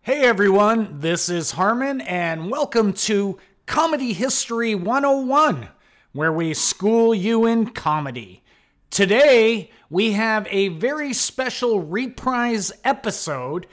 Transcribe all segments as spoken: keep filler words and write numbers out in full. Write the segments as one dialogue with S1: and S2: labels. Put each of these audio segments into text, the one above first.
S1: Hey everyone, this is Harmon, and welcome to Comedy History one oh one, where we school you in comedy. Today, we have a very special reprise episode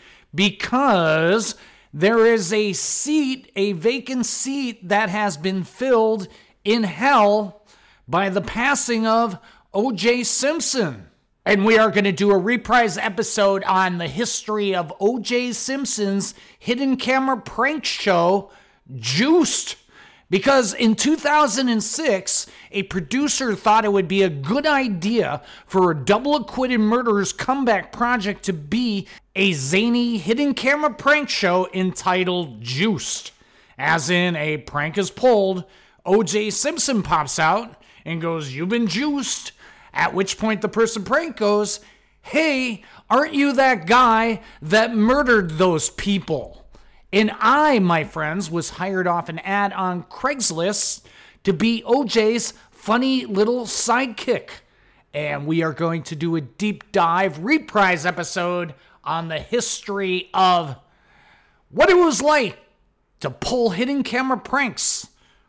S1: because there is a seat, a vacant seat that has been filled in hell by the passing of O J Simpson. And we are going to do a reprise episode on the history of O J Simpson's hidden camera prank show, Juiced. Because in two thousand six, a producer thought it would be a good idea for a double acquitted murderers comeback project to be a zany hidden camera prank show entitled Juiced. As in, a prank is pulled, O J Simpson pops out and goes, "You've been juiced." At which point the person pranked goes, "Hey, aren't you that guy that murdered those people?" And I, my friends, was hired off an ad on Craigslist to be O J's funny little sidekick. And we are going to do a deep dive reprise episode on the history of what it was like to pull hidden camera pranks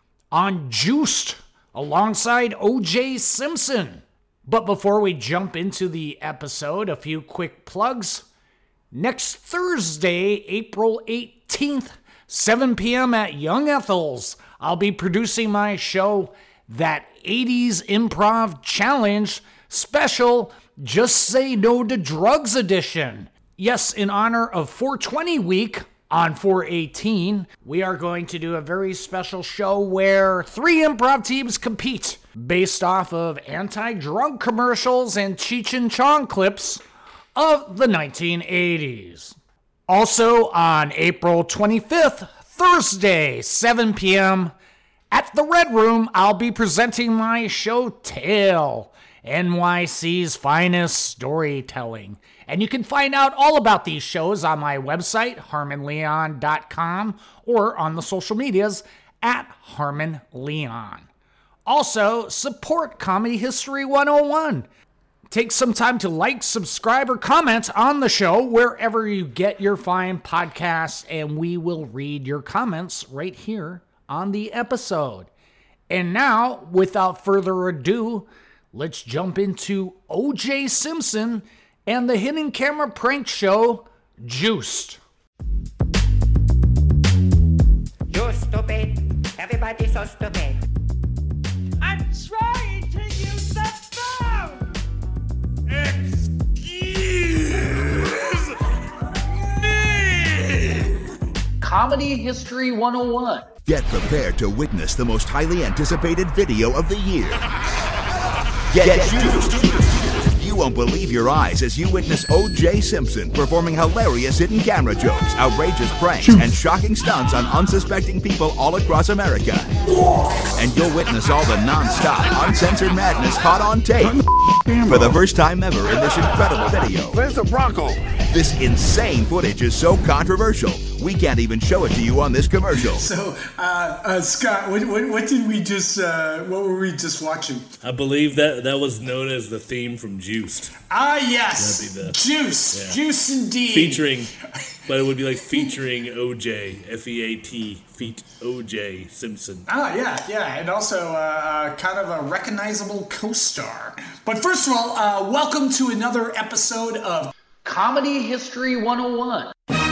S1: on Juiced alongside O J Simpson. But before we jump into the episode, a few quick plugs. Next Thursday, April eighteenth, seven p.m. at Young Ethel's, I'll be producing my show, That eighties Improv Challenge Special Just Say No to Drugs Edition. Yes, in honor of four twenty week on four eighteen, we are going to do a very special show where three improv teams compete based off of anti-drug commercials and Cheech and Chong clips of the nineteen eighties. Also on April twenty-fifth, Thursday, seven p.m. at the Red Room, I'll be presenting my show Tale, N Y C's finest storytelling. And you can find out all about these shows on my website, harmon leon dot com, or on the social medias at harmon leon. Also, support Comedy History one oh one. Take some time to like, subscribe, or comment on the show wherever you get your fine podcasts, and we will read your comments right here on the episode. And now, without further ado, let's jump into O J Simpson and the hidden camera prank show, Juiced.
S2: You're stupid. Everybody's so stupid.
S3: I'm trying to use the phone!
S4: Excuse me!
S1: Comedy History one oh one.
S5: Get prepared to witness the most highly anticipated video of the year. Get, Get Juiced! You won't believe your eyes as you witness O J Simpson performing hilarious hidden camera jokes, outrageous pranks, and shocking stunts on unsuspecting people all across America. And you'll witness all the non-stop, uncensored madness caught on tape for the first time ever in this incredible video.
S4: Where's the Bronco?
S5: This insane footage is so controversial, we can't even show it to you on this commercial.
S6: So, uh, uh, Scott, what, what, what did we just, uh, what were we just watching?
S7: I believe that that was known as the theme from Juiced.
S6: Ah, yes.
S7: That'd be the-
S6: Juice.
S7: yeah.
S6: Juice indeed.
S7: Featuring, but it would be like featuring O J, F E A T, feat O J Simpson.
S6: Ah, yeah, yeah, and also uh, uh, kind of a recognizable co-star. But first of all, uh, welcome to another episode of
S1: Comedy History one oh one.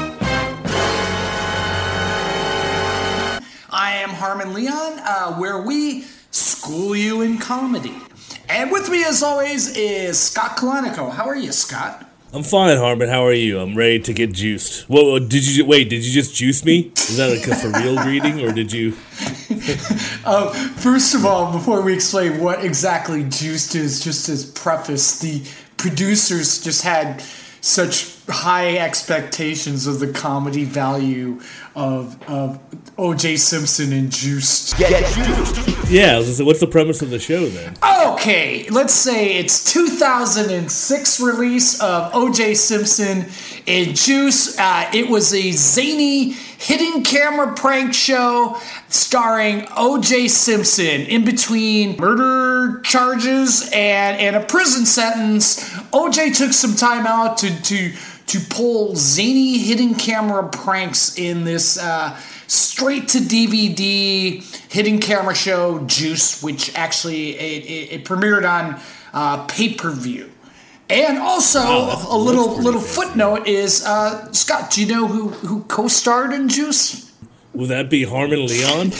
S6: I am Harmon Leon, uh, where we school you in comedy. And with me, as always, is Scott Kalanico. How are you, Scott?
S7: I'm fine, Harmon. How are you? I'm ready to get juiced. Whoa, did you wait? Did you just juice me? Is that like a for real greeting, or did you?
S6: Uh, first of all, before we explain what exactly juiced is, just as preface, the producers just had such high expectations of the comedy value of, of O J Simpson and Juiced.
S5: Get Juiced!
S7: Yeah, I was gonna say, what's the premise of the show then?
S6: Okay, let's say it's two thousand six release of O J Simpson and Juice. Uh, it was a zany hidden camera prank show starring O J Simpson. In between murder charges and, and a prison sentence, O J took some time out to, to
S1: to pull zany hidden camera pranks in this uh, straight-to-D V D hidden camera show, Juice, which actually it, it, it premiered on uh, pay-per-view. And also, wow, a little little footnote is, uh, Scott, do you know who, who co-starred in Juice?
S7: Would that be Harmon Leon?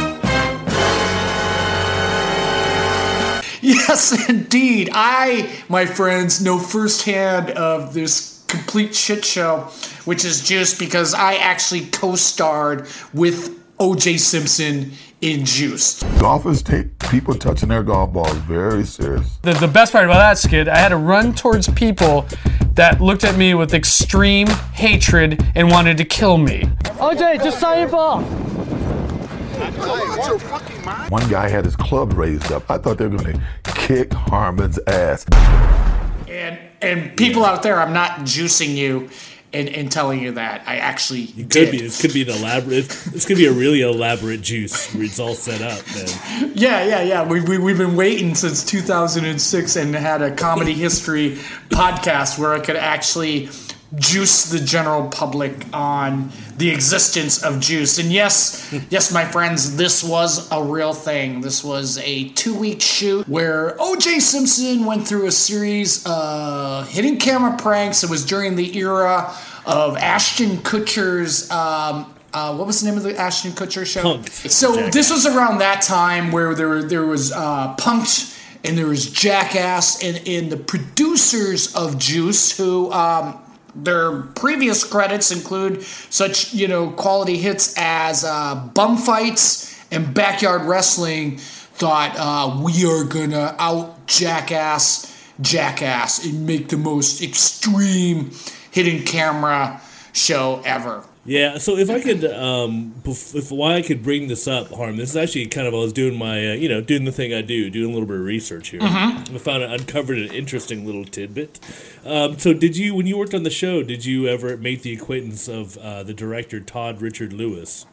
S1: Yes, indeed. I, my friends, know firsthand of this complete shit show, which is Juice, because I actually co-starred with O J Simpson in Juice.
S4: Golfers take people touching their golf balls very serious.
S6: The, the best part about that skit, I had to run towards people that looked at me with extreme hatred and wanted to kill me.
S8: O J, just sign your ball.
S4: One guy had his club raised up. I thought they were going to kick Harmon's ass.
S1: And and people out there, I'm not juicing you and, and telling you that. I actually
S7: you
S1: did.
S7: Could be. This could be an elaborate. This could be a really elaborate juice where it's all set up, man.
S1: Yeah, yeah, yeah. We, we, we've been waiting since two thousand six and had a comedy history podcast where I could actually juice the general public on the existence of Juice. And yes, yes, my friends, this was a real thing. This was a two-week shoot where O J Simpson went through a series of hidden camera pranks. It was during the era of Ashton Kutcher's um, Uh, what was the name of the Ashton Kutcher show?
S7: Punk'd.
S1: So
S7: Jackass.
S1: This was around that time where there there was uh, Punk'd and there was Jackass, and, and the producers of Juice, who um, their previous credits include such you know quality hits as uh, Bum Fights and Backyard Wrestling, thought uh, we are gonna out Jackass Jackass and make the most extreme hidden camera show ever.
S7: Yeah, so if I could, um, if why I could bring this up, Harm, this is actually kind of I was doing my, uh, you know, doing the thing I do, doing a little bit of research here. Mm-hmm. I found, uncovered an interesting little tidbit. Um, so, did you, when you worked on the show, did you ever make the acquaintance of uh, the director Todd Richard Lewis?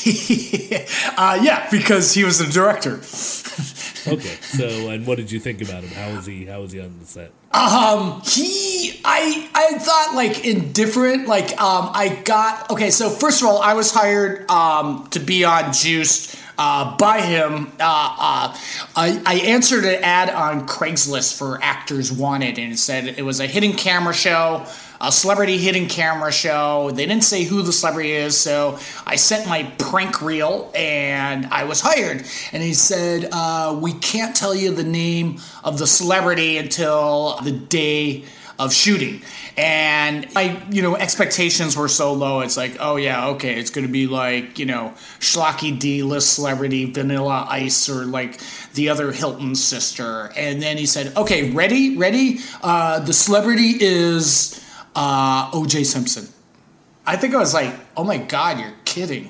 S1: uh, yeah, because he was the director.
S7: Okay, so and what did you think about him? How was he? How was he on the set?
S1: Um, he, I, I thought like indifferent. Like, um, I got okay. So first of all, I was hired um to be on Juiced uh by him. Uh, uh I, I answered an ad on Craigslist for Actors Wanted, and it said it was a hidden camera show. A celebrity hidden camera show. They didn't say who the celebrity is, so I sent my prank reel and I was hired. And he said, uh, we can't tell you the name of the celebrity until the day of shooting. And my, you know, expectations were so low. It's like, oh yeah, okay, it's going to be like, you know, schlocky D-list celebrity, Vanilla Ice, or like the other Hilton sister. And then he said, okay, ready, ready? Uh, the celebrity is... Uh, O J Simpson. I think I was like, oh my God, you're kidding.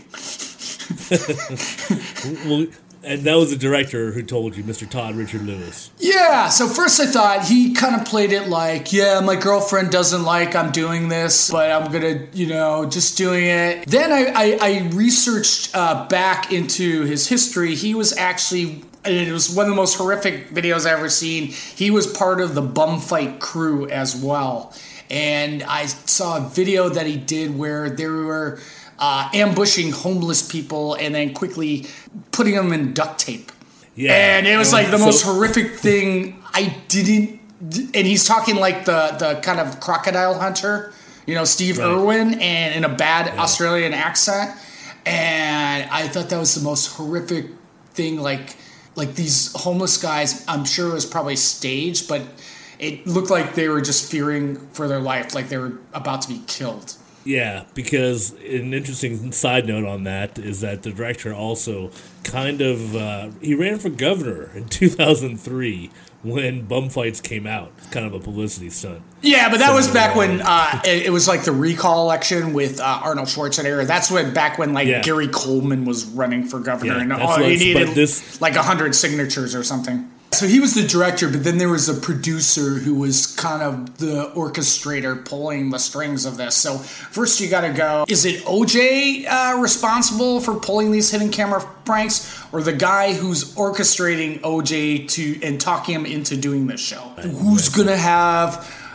S7: Well, and that was the director who told you, Mister Todd Richard Lewis.
S1: Yeah, so first I thought he kind of played it like, yeah, my girlfriend doesn't like I'm doing this, but I'm going to, you know, just doing it. Then I, I, I researched uh, back into his history. He was actually... And it was one of the most horrific videos I've ever seen. He was part of the Bum Fight crew as well. And I saw a video that he did where they were uh, ambushing homeless people and then quickly putting them in duct tape.
S7: Yeah.
S1: And it was like the
S7: so,
S1: most horrific thing. I didn't... And he's talking like the, the kind of crocodile hunter, you know, Steve right. Irwin, and in a bad yeah. Australian accent. And I thought that was the most horrific thing, like... Like these homeless guys, I'm sure it was probably staged, but it looked like they were just fearing for their life, like they were about to be killed.
S7: Yeah, because an interesting side note on that is that the director also kind of, uh, he ran for governor in two thousand three when Bum Fights came out. Kind of a publicity stunt.
S1: Yeah, but that
S7: so,
S1: was back
S7: uh,
S1: when uh, it, it was like the recall election with uh, Arnold Schwarzenegger. That's when back when like
S7: yeah.
S1: Gary Coleman was running for governor,
S7: yeah,
S1: and oh, he needed
S7: this,
S1: like a hundred signatures or something. So he was the director, but then there was a producer who was kind of the orchestrator pulling the strings of this. So first you got to go, is it O J uh, responsible for pulling these hidden camera pranks, or the guy who's orchestrating O J to and talking him into doing this show? Who's going to have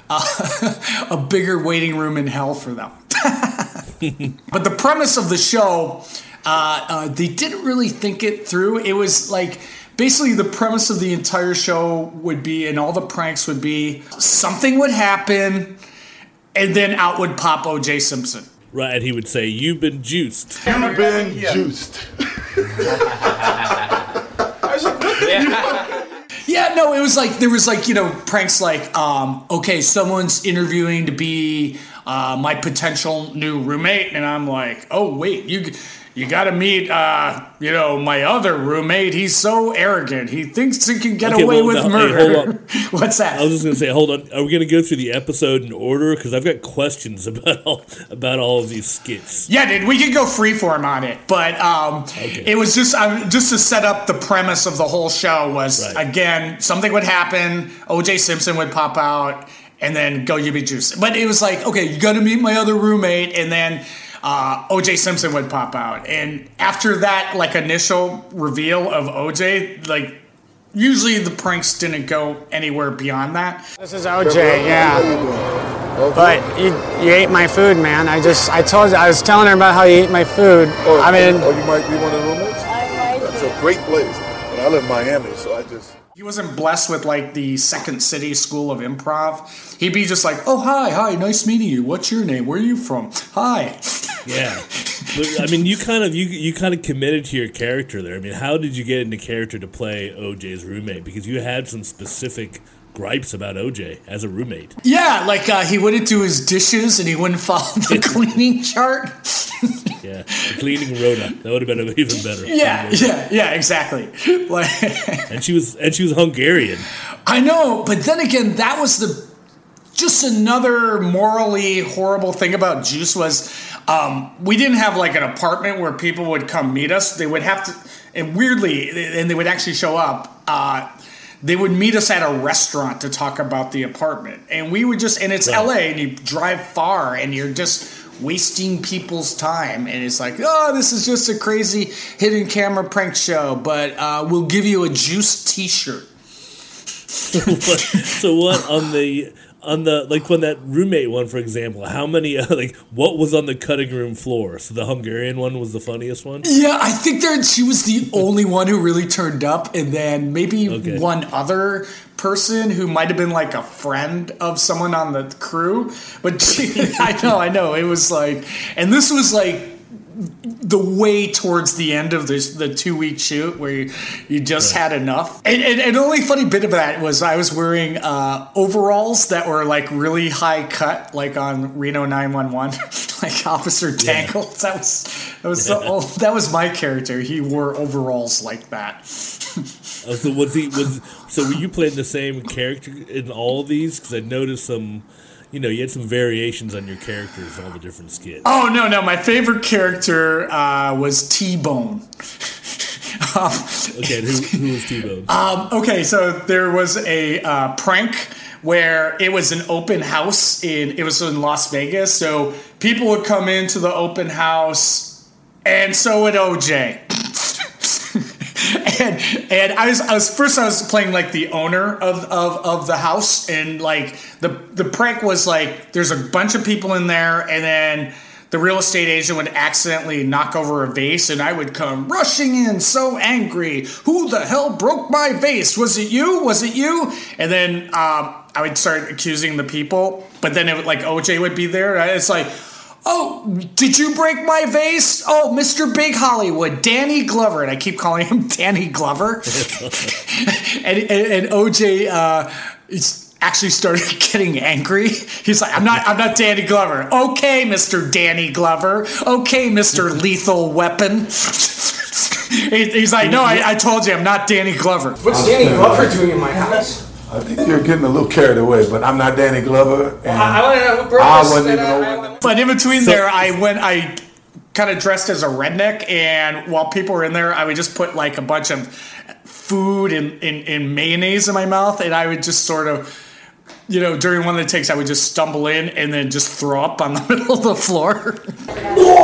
S6: uh, a bigger waiting room in hell for them. But the premise of the show, uh, uh, they didn't really think it through. It was like, basically the premise of the entire show would be, and all the pranks would be, something would happen, and then out would pop O J Simpson.
S7: Right, and he would say, "You've been juiced."
S4: You've been juiced.
S6: Yeah, no, it was like, there was like, you know, pranks like, um, okay, someone's interviewing to be uh, my potential new roommate, and I'm like, oh, wait, you you got to meet, uh, you know, my other roommate. He's so arrogant. He thinks he can get
S7: Okay,
S6: away
S7: well,
S6: with
S7: no,
S6: murder.
S7: hey, hold on.
S6: What's that?
S7: I was just going to say, hold on. Are we going to go through the episode in order? Because I've got questions about all, about all of these skits.
S6: Yeah, dude, we could go freeform on it, but um,
S7: Okay.
S6: it was just um, just to set up the premise of the whole show was,
S7: Right.
S6: again, something would happen, O J Simpson would pop out, and then go you be juice. But it was like, okay, you got to meet my other roommate, and then uh, O J Simpson would pop out. And after that, like, initial reveal of O J, like, usually the pranks didn't go anywhere beyond that.
S9: This is O J, yeah. But you, you ate my food, man. I just, I told you, I was telling her about how you ate my food.
S4: Oh,
S9: I mean,
S4: oh, you might be one of the roommates? That's a great place. But I live in Miami, so I just...
S6: He wasn't blessed with, like, the Second City School of Improv. He'd be just like, oh, hi, hi, nice meeting you. What's your name? Where are you from? Hi.
S7: Yeah, but, I mean, you kind of you you kind of committed to your character there. I mean, how did you get into character to play O J's roommate? Because you had some specific gripes about O J as a roommate.
S6: Yeah, like uh, he wouldn't do his dishes and he wouldn't follow the cleaning chart.
S7: Yeah, the cleaning Rhoda. That would have been even better.
S6: Yeah, yeah, yeah, exactly. Like,
S7: and she was and she was Hungarian.
S6: I know, but then again, that was the just another morally horrible thing about Juice was um, we didn't have like an apartment where people would come meet us. They would have to, and weirdly, and they would actually show up. Uh, they would meet us at a restaurant to talk about the apartment, and we would just, and it's
S7: Right.
S6: L A, and you drive far, and you're just wasting people's time, and it's like, oh, this is just a crazy hidden camera prank show, but uh, we'll give you a Juice T-shirt.
S7: So what, so what on the on the like when that roommate one, for example, how many uh, like what was on the cutting room floor? So the Hungarian one was the funniest one.
S6: Yeah, I think there she was the only one who really turned up, and then maybe
S7: Okay.
S6: one other person who might have been like a friend of someone on the crew. But she, I know, I know, it was like, and this was like the way towards the end of this the two week shoot where you, you just
S7: Right.
S6: had enough. And, and, and the only funny bit of that was I was wearing uh, overalls that were like really high cut, like on Reno nine one one, like Officer Tangle. Yeah. That was that was yeah. the old, that was my character. He wore overalls like that.
S7: Oh, so was he was so were you playing the same character in all of these? Because I noticed some. You know, you had some variations on your characters, all the different skits.
S6: Oh, no, no. My favorite character uh, was T-Bone. um,
S7: okay, who, who was T-Bone?
S6: Um, okay, so there was a uh, prank where it was an open house. in It was in Las Vegas. So people would come into the open house, and so would O J. And and I was I was first I was playing like the owner of, of, of the house, and like the the prank was like there's a bunch of people in there, and then the real estate agent would accidentally knock over a vase, and I would come rushing in so angry. Who the hell broke my vase? Was it you? Was it you? And then um, I would start accusing the people, but then it would, like O J would be there. It's like, oh, did you break my vase? Oh, Mister Big Hollywood, Danny Glover. And I keep calling him Danny Glover. and, and, and O J uh, actually started getting angry. He's like, I'm not I'm not Danny Glover. Okay, Mister Danny Glover. Okay, Mister Lethal Weapon. He's like, no, I, I told you I'm not Danny Glover.
S9: What's Danny Glover doing in my house?
S4: I think you're getting a little carried away, but I'm not Danny Glover. And
S9: I, I want to know who broke
S4: I
S9: this.
S4: wasn't
S9: and,
S4: even
S9: uh,
S4: over.
S6: But in between
S7: So-
S6: there, I went, I kind of dressed as a redneck, and while people were in there, I would just put like a bunch of food and, and, and mayonnaise in my mouth, and I would just sort of, you know, during one of the takes, I would just stumble in and then just throw up on the middle of the floor.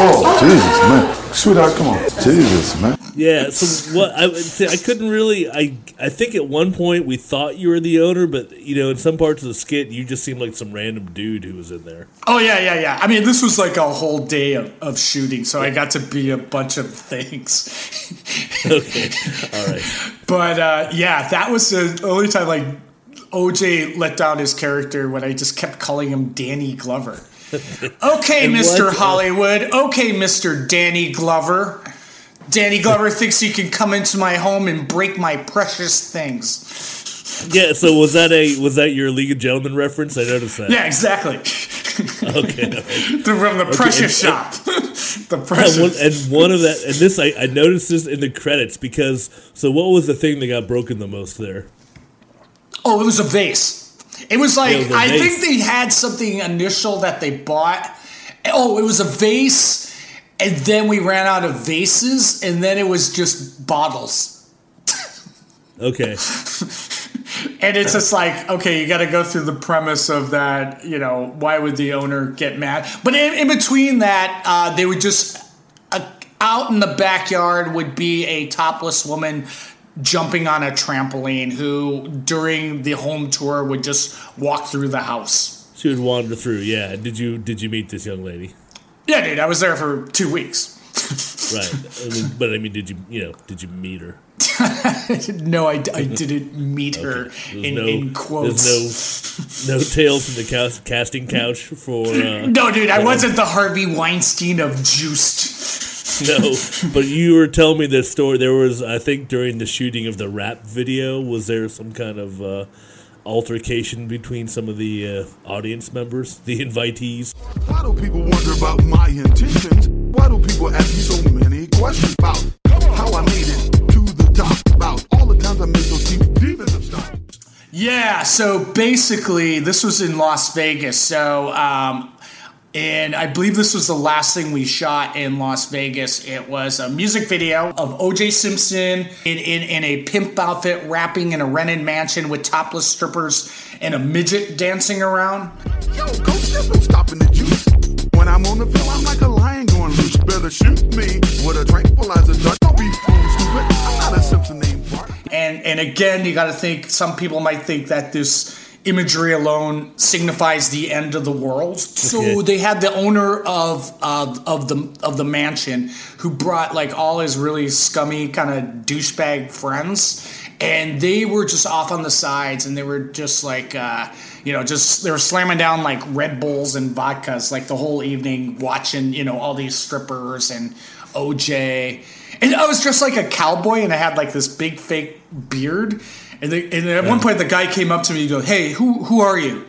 S4: Oh, Jesus, man. Sweetheart, come on. Jesus, man.
S7: Yeah, so what I see, I couldn't really I I think at one point we thought you were the owner, but you know, in some parts of the skit you just seemed like some random dude who was in there.
S6: Oh yeah, yeah, yeah. I mean, this was like a whole day of, of shooting, so I got to be a bunch of things.
S7: Okay. All right.
S6: But uh, yeah, that was the only time like O J let down his character when I just kept calling him Danny Glover. Okay, Mister
S7: what-
S6: Hollywood. Okay, Mister Danny Glover. Danny Glover thinks he can come into my home and break my precious things.
S7: Yeah, so was that a was that your League of Gentlemen reference? I noticed that.
S6: Yeah, exactly.
S7: Okay. All right.
S6: The, from the
S7: Okay,
S6: precious
S7: and-
S6: shop. The
S7: And
S6: precious.
S7: one, and one of that, and this I, I noticed this in the credits because. So what was the thing that got broken the most there?
S6: Oh, it was a vase. It was like,
S7: Yeah, it was a
S6: I
S7: vase.
S6: think they had something initial that they bought. Oh, it was a vase, and then we ran out of vases, and then it was just bottles.
S7: Okay.
S6: And it's just like, okay, you got to go through the premise of that, you know, why would the owner get mad? But in, in between that, uh, they would just, uh, out in the backyard would be a topless woman jumping on a trampoline who, during the home tour, would just walk through the house.
S7: She would wander through. Yeah. Did you did you meet this young lady?
S6: Yeah, dude, I was there for two weeks.
S7: Right. I mean, but I mean, did you you know did you meet her?
S6: No, I, I didn't meet her
S7: There's
S6: in,
S7: no,
S6: in quotes.
S7: There's no no tales from the cous- casting couch for. Uh,
S6: No, dude, I
S7: uh,
S6: wasn't the Harvey Weinstein of Juiced.
S7: No, but you were telling me this story. There was, I think, during the shooting of the rap video, was there some kind of uh, altercation between some of the uh, audience members, the invitees?
S4: Why do people wonder about my intentions? Why do people ask me so many questions about how I made it to the top? About all the times I made those deep defensive stops.
S6: Yeah, so basically, this was in Las Vegas. So, um, and I believe this was the last thing we shot in Las Vegas. It was a music video of O J Simpson in, in, in a pimp outfit rapping in a rented mansion with topless strippers and a midget dancing around.
S4: Yo, coach, there's no stopping the juice. When I'm on the field, I'm like a lion going loose. Better shoot me with a tranquilizer dart. Don't be fool, stupid. I'm not a Simpson named Bart.
S6: And and again, you got to think, some people might think that this imagery alone signifies the end of the world. So
S7: Okay.
S6: they had the owner of uh, of the of the mansion who brought like all his really scummy kind of douchebag friends, and they were just off on the sides, and they were just like uh, you know just they were slamming down like Red Bulls and vodkas like the whole evening, watching you know all these strippers and O J. And I was dressed like a cowboy, and I had like this big fake beard. And, the, and at one point, the guy came up to me and goes, "Hey, who who are you?"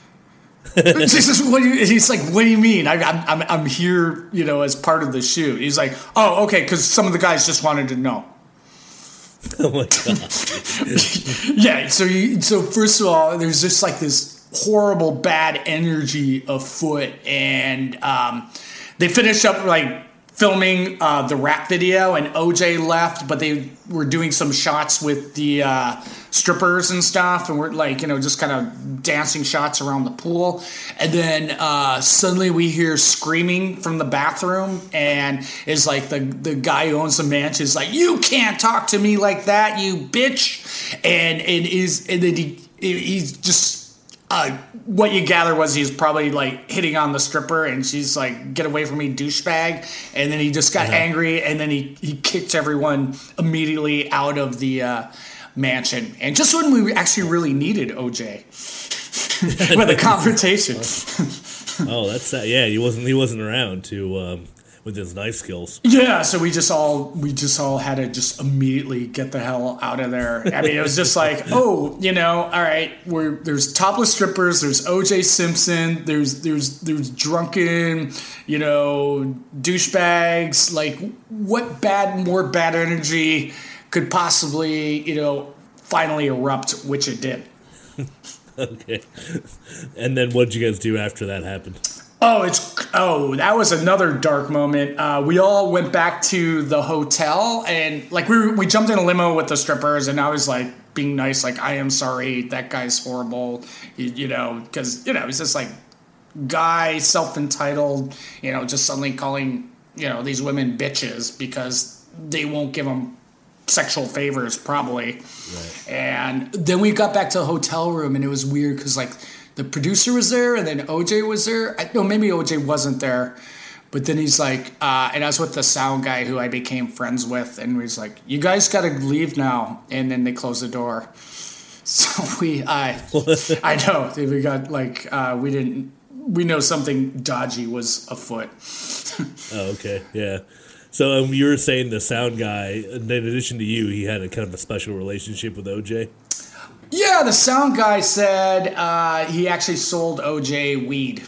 S6: Jesus, what do you, and he's like, "What do you mean? I, I'm I'm I'm here, you know, as part of the shoot." He's like, "Oh, okay," because some of the guys just wanted to know.
S7: Oh my god!
S6: Yeah. So you, so first of all, there's just like this horrible bad energy afoot, and um, they finished up like filming uh, the rap video, and O J left, but they were doing some shots with the uh, strippers and stuff, and we're like, you know, just kind of dancing shots around the pool. And then uh, suddenly we hear screaming from the bathroom, and it's like the, the guy who owns the mansion is like, "You can't talk to me like that, you bitch!" And and is and then he he's just. Uh, what you gather was he's probably like hitting on the stripper, and she's like, "Get away from me, douchebag!" And then he just got
S7: Uh-huh.
S6: angry, and then he he kicked everyone immediately out of the uh, mansion. And just when we actually really needed O J with a confrontation.
S7: Oh, that's that. Yeah, he wasn't. He wasn't around to um, with his knife skills.
S6: Yeah, so we just all we just all had to just immediately get the hell out of there. I mean, it was just like, oh, you know, all right, we're there's topless strippers, there's O J Simpson, there's there's there's drunken, you know, douchebags. Like, what bad more bad energy could possibly, you know, finally erupt, which it did.
S7: Okay. And then what'd you guys do after that happened?
S6: Oh, it's oh, that was another dark moment. Uh, we all went back to the hotel, and like we were, we jumped in a limo with the strippers, and I was like being nice, like, "I am sorry, that guy's horrible," you, you know, because you know he's just like guy, self entitled, you know, just suddenly calling
S1: you know, these women bitches because they won't give him sexual favors, probably. Right. And then we got back to the hotel room, and it was weird because, like, the producer was there, and then O J was there. I, no, maybe O J wasn't there. But then he's like, uh, and I was with the sound guy who I became friends with, and he's like, you guys got to leave now. And then they closed the door. So we, I, I know, we got, like, uh, we didn't, we know something dodgy was afoot.
S7: Oh, okay, yeah. So um, you were saying the sound guy, in addition to you, he had a kind of a special relationship with O J?
S1: Yeah, the sound guy said uh, he actually sold O J weed.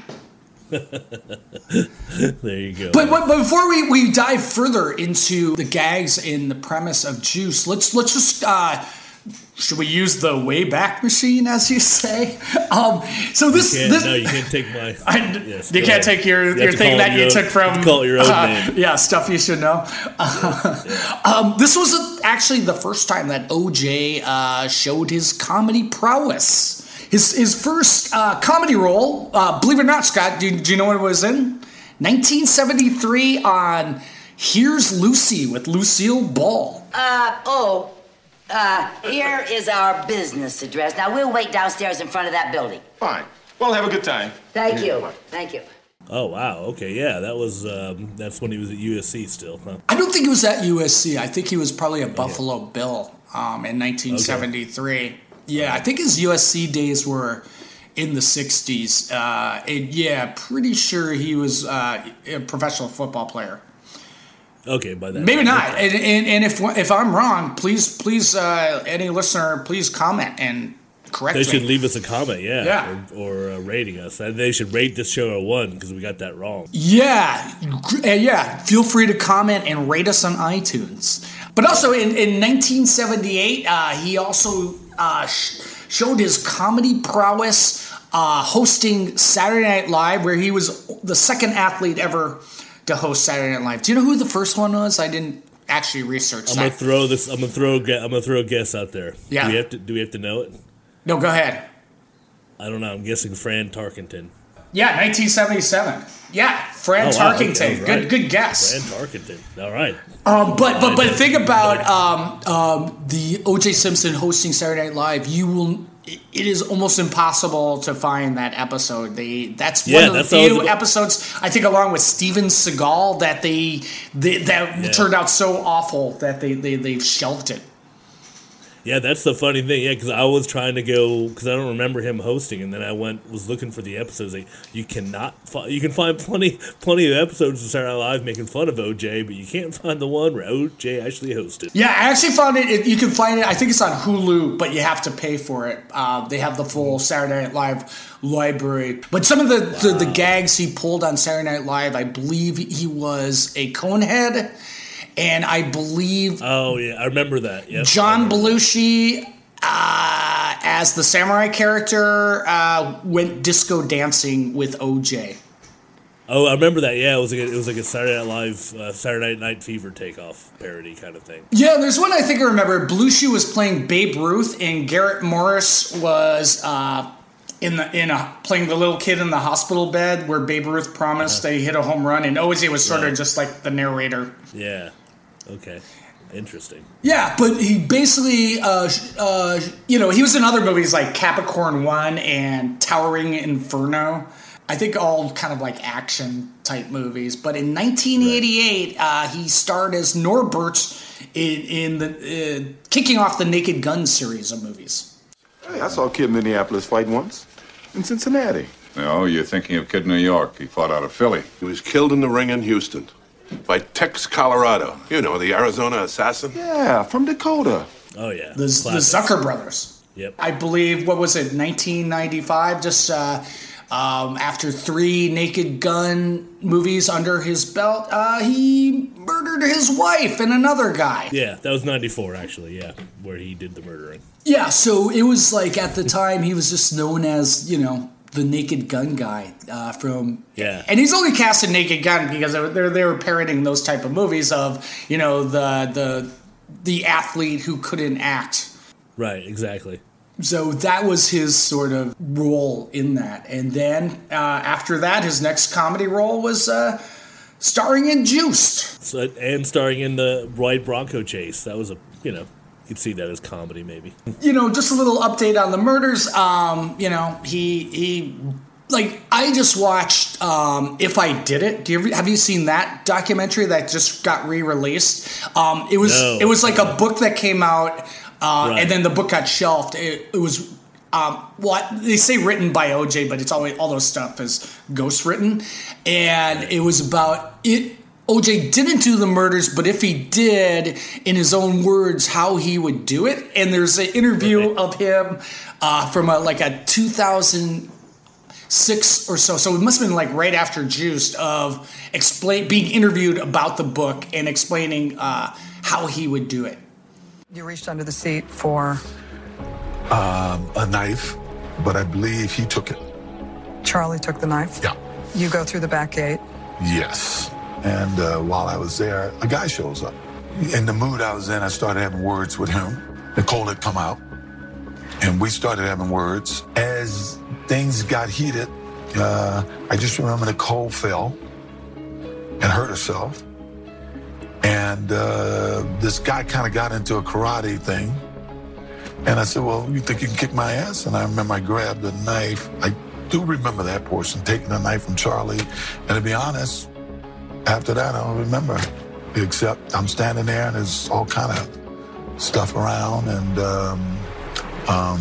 S7: There you go.
S1: But, but, but before we, we dive further into the gags and the premise of Juice, let's let's just uh, should we use the Wayback Machine, as you say? Um, so this,
S7: you
S1: this
S7: no, you can't take my.
S1: I,
S7: yes,
S1: you can't
S7: ahead.
S1: take your,
S7: you
S1: your thing that you
S7: own,
S1: took from.
S7: You call it your own
S1: uh,
S7: name.
S1: Yeah, stuff you should know. Uh, yeah. um, this was actually the first time that O J uh, showed his comedy prowess. His his first uh, comedy role, uh, believe it or not, Scott, do, do you know what it was in? nineteen seventy-three on Here's Lucy with Lucille Ball.
S10: Uh, oh, uh, here is our business address. Now, we'll wait downstairs in front of that building.
S11: Fine. Well, have a good time.
S10: Thank you. Thank you.
S7: Oh, wow. Okay, yeah, that was, um, that's when he was at U S C still, huh?
S1: I don't think he was at U S C. I think he was probably a Buffalo okay. Bill um, in nineteen seventy-three. Okay. Yeah, I think his U S C days were in the sixties. Uh, and yeah, pretty sure he was uh, a professional football player.
S7: Okay, by that.
S1: Maybe not. And, and, and if if I'm wrong, please, please, uh, any listener, please comment and correct
S7: they
S1: me.
S7: They should leave us a comment, yeah,
S1: yeah.
S7: or, or uh, rating us. And they should rate this show a one because we got that wrong.
S1: Yeah, yeah. Feel free to comment and rate us on iTunes. But also in, in nineteen seventy-eight, uh, he also uh, sh- showed his comedy prowess uh, hosting Saturday Night Live, where he was the second athlete ever to host Saturday Night Live. Do you know who the first one was? I didn't actually research
S7: I'm
S1: that.
S7: gonna throw this. I'm gonna throw. I'm gonna throw a guess out there.
S1: Yeah.
S7: Do we have to? Do we have to know it?
S1: No, go ahead.
S7: I don't know. I'm guessing Fran Tarkenton.
S1: Yeah, nineteen seventy-seven. Yeah, Fran
S7: oh, wow,
S1: Tarkenton.
S7: right.
S1: Good, good guess.
S7: Fran Tarkenton. All right.
S1: Um, but but but think about um, um, the O J Simpson hosting Saturday Night Live. You will. It is almost impossible to find that episode. They that's
S7: yeah,
S1: one of the few episodes I think, along with Steven Seagal, that they, they that yeah. turned out so awful that they they they've shelved it.
S7: Yeah, that's the funny thing. Yeah, because I was trying to go because I don't remember him hosting, and then I went was looking for the episodes. Like you cannot, fi- you can find plenty, plenty of episodes of Saturday Night Live making fun of O J, but you can't find the one where O J actually hosted.
S1: Yeah, I actually found it. it you can find it. I think it's on Hulu, but you have to pay for it. Uh, they have the full Saturday Night Live library. But some of the, wow. the the gags he pulled on Saturday Night Live, I believe he was a Conehead. And I believe...
S7: Oh, yeah, I remember that. Yep.
S1: John Belushi, uh, as the samurai character, uh, went disco dancing with O J.
S7: Oh, I remember that. Yeah, it was like a, it was like a Saturday Night Live, uh, Saturday Night Fever takeoff parody kind of thing.
S1: Yeah, there's one I think I remember. Belushi was playing Babe Ruth, and Garrett Morris was... Uh, In the in a playing the little kid in the hospital bed where Babe Ruth promised uh-huh. they hit a home run, and O J was sort right. of just like the narrator.
S7: Yeah. Okay. Interesting.
S1: Yeah, but he basically, uh, uh, you know, he was in other movies like Capricorn One and Towering Inferno. I think all kind of like action type movies. But in nineteen eighty-eight, right. uh, he starred as Norbert in, in the uh, kicking off the Naked Gun series of movies.
S11: Hey, I saw a kid in Minneapolis fight once. In Cincinnati.
S12: No, you're thinking of Kid New York. He fought out of Philly.
S13: He was killed in the ring in Houston by Tex Colorado. You know, the Arizona assassin.
S11: Yeah, from Dakota.
S7: Oh, yeah.
S1: The, the Zucker brothers.
S7: Yep.
S1: I believe, what was it, nineteen ninety-five? Just uh, um, after three Naked Gun movies under his belt, uh, he murdered his wife and another guy.
S7: Yeah, that was ninety-four, actually, yeah, where he did the murdering.
S1: Yeah, so it was like at the time he was just known as, you know, the Naked Gun guy uh, from...
S7: Yeah.
S1: And he's only cast in Naked Gun because they were, they were parroting those type of movies of, you know, the the the athlete who couldn't act.
S7: Right, exactly.
S1: So that was his sort of role in that. And then uh, after that, his next comedy role was uh, starring in Juiced.
S7: So, and starring in the White Bronco chase. That was a, you know, you'd see that as comedy maybe.
S1: You know, just a little update on the murders. Um, you know, he he like I just watched um, If I Did It. Do you ever, have you seen that documentary that just got re-released? Um, it was
S7: No.
S1: it was like a book that came out, uh,
S7: Right.
S1: and then the book got shelved. It, it was. Um, well, they say written by O J, but it's always all those stuff is ghost written, and it was about it. O J didn't do the murders, but if he did, in his own words, how he would do it. And there's an interview
S7: Right.
S1: of him uh, from a, like a two thousand six or so. So it must have been like right after Juiced of explain being interviewed about the book and explaining uh, how he would do it.
S14: You reached under the seat for
S4: Um, a knife, but I believe he took it.
S14: Charlie took the knife.
S4: Yeah.
S14: You go through the back gate.
S4: Yes. And uh, while I was there, a guy shows up. In the mood I was in, I started having words with him. Nicole had come out, and we started having words. As things got heated, uh, I just remember Nicole fell and hurt herself. And uh, this guy kind of got into a karate thing. And I said, well, you think you can kick my ass? And I remember I grabbed the knife. I do remember that portion, taking the knife from Charlie. And to be honest, after that, I don't remember. Except I'm standing there and there's all kind of stuff around and um, um,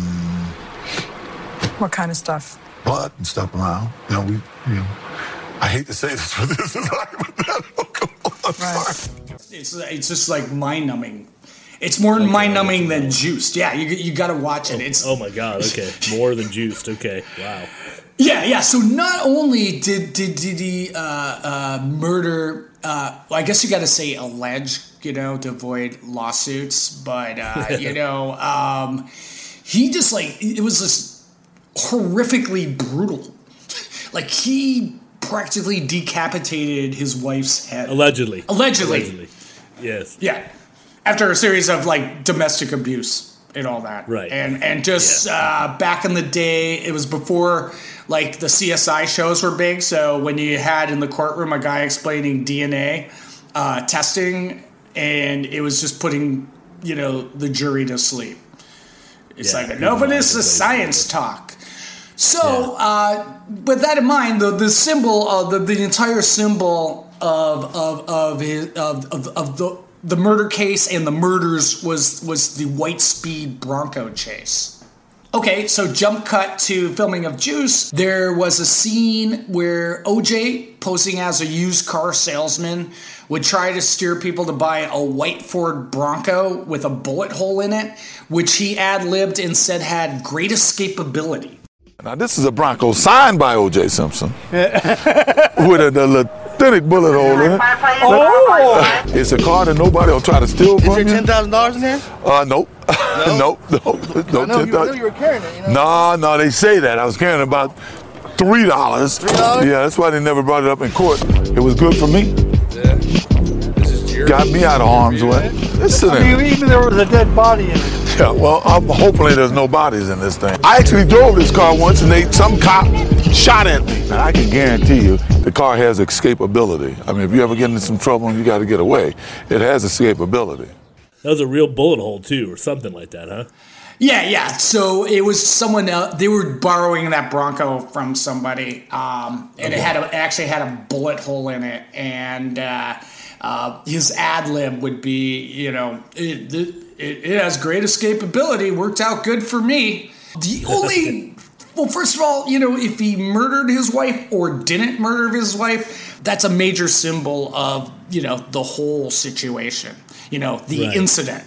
S14: What kind of stuff?
S4: blood and stuff around. You know, we, you know, I hate to say this, but this is like, oh, come on, I'm sorry.
S1: It's it's just like mind numbing. It's more okay, mind numbing than Juiced. Yeah, you you got to watch it. It's
S7: oh my god. Okay, more than Juiced. Okay, wow.
S1: Yeah, yeah. So not only did did did he uh, uh, murder, uh, well, I guess you got to say alleged, you know, to avoid lawsuits, but uh, you know, um, he just like it was just horrifically brutal. Like he practically decapitated his wife's head.
S7: Allegedly.
S1: Allegedly.
S7: Allegedly. Yes.
S1: Yeah. After a series of like domestic abuse and all that.
S7: Right.
S1: And and just
S7: yeah.
S1: uh, back in the day, it was before like the C S I shows were big. So when you had in the courtroom a guy explaining D N A uh, testing, and it was just putting, you know, the jury to sleep. It's
S7: yeah,
S1: like enough of this is science talk. So, yeah. uh, with that in mind, the the symbol of the, the entire symbol of of of his, of, of of the the murder case and the murders was was the White Speed Bronco chase. Okay, so jump cut to filming of Juice. There was a scene where O J, posing as a used car salesman, would try to steer people to buy a white Ford Bronco with a bullet hole in it, which he ad-libbed and said had great escapability.
S4: Now, this is a Bronco signed by O J Simpson with a, a authentic bullet hole in it.
S8: Oh!
S4: It's a car that nobody will try to steal from you.
S8: Is there ten thousand dollars in there?
S4: Uh, nope.
S8: No?
S4: nope. Nope.
S8: No, I know you, I know you were carrying it. You
S4: No,
S8: know?
S4: no, they say that. I was carrying about three dollars.
S8: three dollars?
S4: Yeah, that's why they never brought it up in court. It was good for me.
S8: Yeah. This is your
S4: Got me out of harm's way. Listen,
S8: I mean, even there was a dead body in it.
S4: yeah, well, I'm hopefully there's no bodies in this thing. I actually drove this car once, and they some cop shot at me. And I can guarantee you, the car has escapability. I mean, if you ever get into some trouble and you got to get away, it has escapability.
S7: That was a real bullet hole too, or something like that, huh?
S1: Yeah, yeah. So it was someone else. They were borrowing that Bronco from somebody, um, and okay. it had a, it actually had a bullet hole in it. And uh, uh, his ad lib would be, you know, it, it, it has great escapability. Worked out good for me. The only, well, first of all, you know, if he murdered his wife or didn't murder his wife, that's a major symbol of, you know, the whole situation. You know, the right. incident.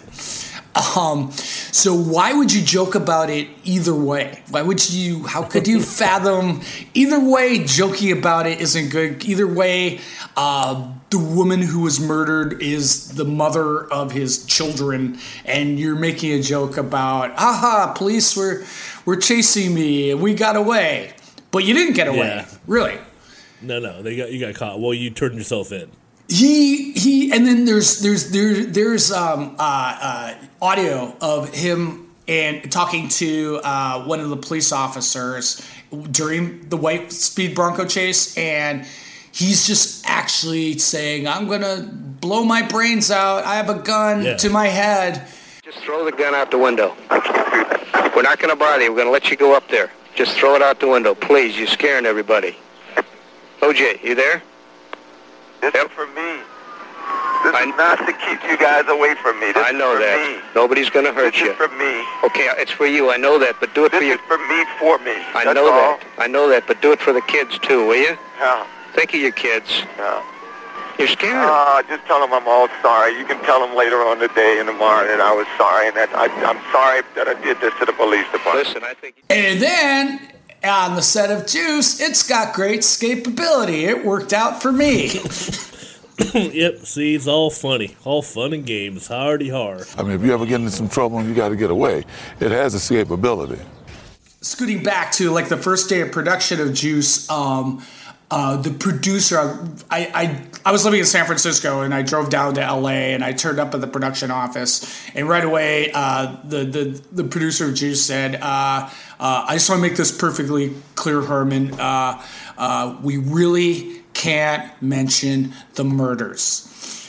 S1: Um, so why would you joke about it either way? Why would you, how could you fathom either way joking about it isn't good? Either way, uh, the woman who was murdered is the mother of his children, and you're making a joke about, aha, police were, were chasing me and we got away. But you didn't get away, yeah. really.
S7: No, no, they got you got caught. Well, you turned yourself in.
S1: He he, and then there's there's there there's um uh, uh audio of him and talking to uh, one of the police officers during the White Speed Bronco chase, and he's just actually saying, I'm going to blow my brains out. I have a gun
S15: Yeah.
S1: to my head.
S15: Just throw the gun out the window. We're not going to bother you. We're going to let you go up there. Just throw it out the window, please. You're scaring everybody. O J, you there?
S16: This is for me. This is not to keep you guys away from me. This
S15: I know
S16: is for
S15: that.
S16: me.
S15: Nobody's going to hurt
S16: This
S15: you.
S16: is for me.
S15: Okay, it's for you. I know that, but do it
S16: This
S15: for you.
S16: is for me, for me.
S15: I
S16: That's
S15: know
S16: all.
S15: that. I know that, but do it for the kids too, will you?
S16: Yeah.
S15: Think of your kids.
S16: Yeah.
S15: You're scared.
S16: Uh, just tell them I'm all sorry. You can tell them later on today in the morning that I was sorry and that I, I'm sorry that I did this to the police department.
S15: Listen, I think.
S1: And then on the set of Juice, it's got great escapability. It worked out for me.
S7: Yep, see, it's all funny. All fun and games. Hardy har.
S4: I mean, if you ever get into some trouble and you got to get away, it has escapability.
S1: Scooting back to like the first day of production of Juice, um, uh, the producer, I, I I was living in San Francisco and I drove down to L A and I turned up at the production office and right away uh, the, the the producer of Juice said, uh, uh, I just want to make this perfectly clear, Herman. Uh, uh, we really can't mention the murders.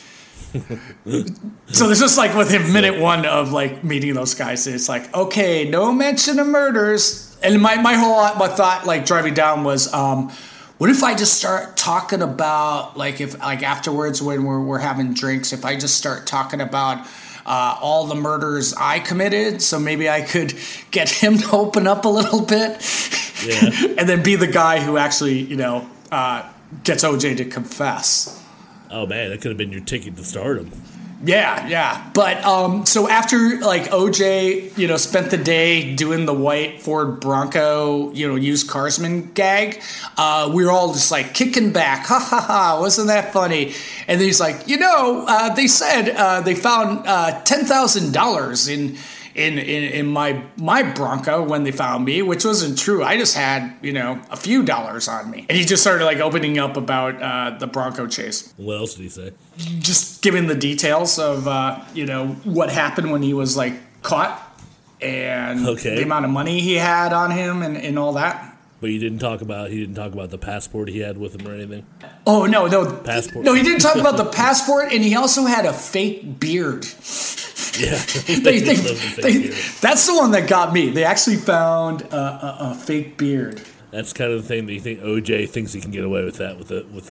S1: So this is like within minute one of like meeting those guys. It's like, okay, no mention of murders. And my, my whole my thought like driving down was, um, what if I just start talking about like if like afterwards when we're we're having drinks, if I just start talking about uh, all the murders I committed, so maybe I could get him to open up a little bit,
S7: Yeah.
S1: and then be the guy who actually you know uh, gets O J to confess.
S7: Oh man, that could have been your ticket to stardom.
S1: Yeah, yeah. But um, so after like O J, you know, spent the day doing the white Ford Bronco, you know, used carsman gag, uh, we were all just like kicking back. Ha ha ha! Wasn't that funny? And then he's like, you know, uh, they said uh, they found uh, ten thousand dollars in. In, in in my my Bronco when they found me, which wasn't true. I just had, you know, a few dollars on me. And he just started like opening up about uh, the Bronco chase.
S7: What else did he say?
S1: Just giving the details of, uh, you know, what happened when he was like caught and
S7: Okay.
S1: the amount of money he had on him and, and all that.
S7: But you didn't talk about he didn't talk about the passport he had with him or anything.
S1: Oh, no, no.
S7: Passport.
S1: No, he didn't talk about the passport, and he also had a fake beard.
S7: Yeah,
S1: they, they,
S7: love the fake
S1: they,
S7: beard.
S1: that's the one that got me. They actually found a, a, a fake beard.
S7: That's kind of the thing that you think O J thinks he can get away with that with the with.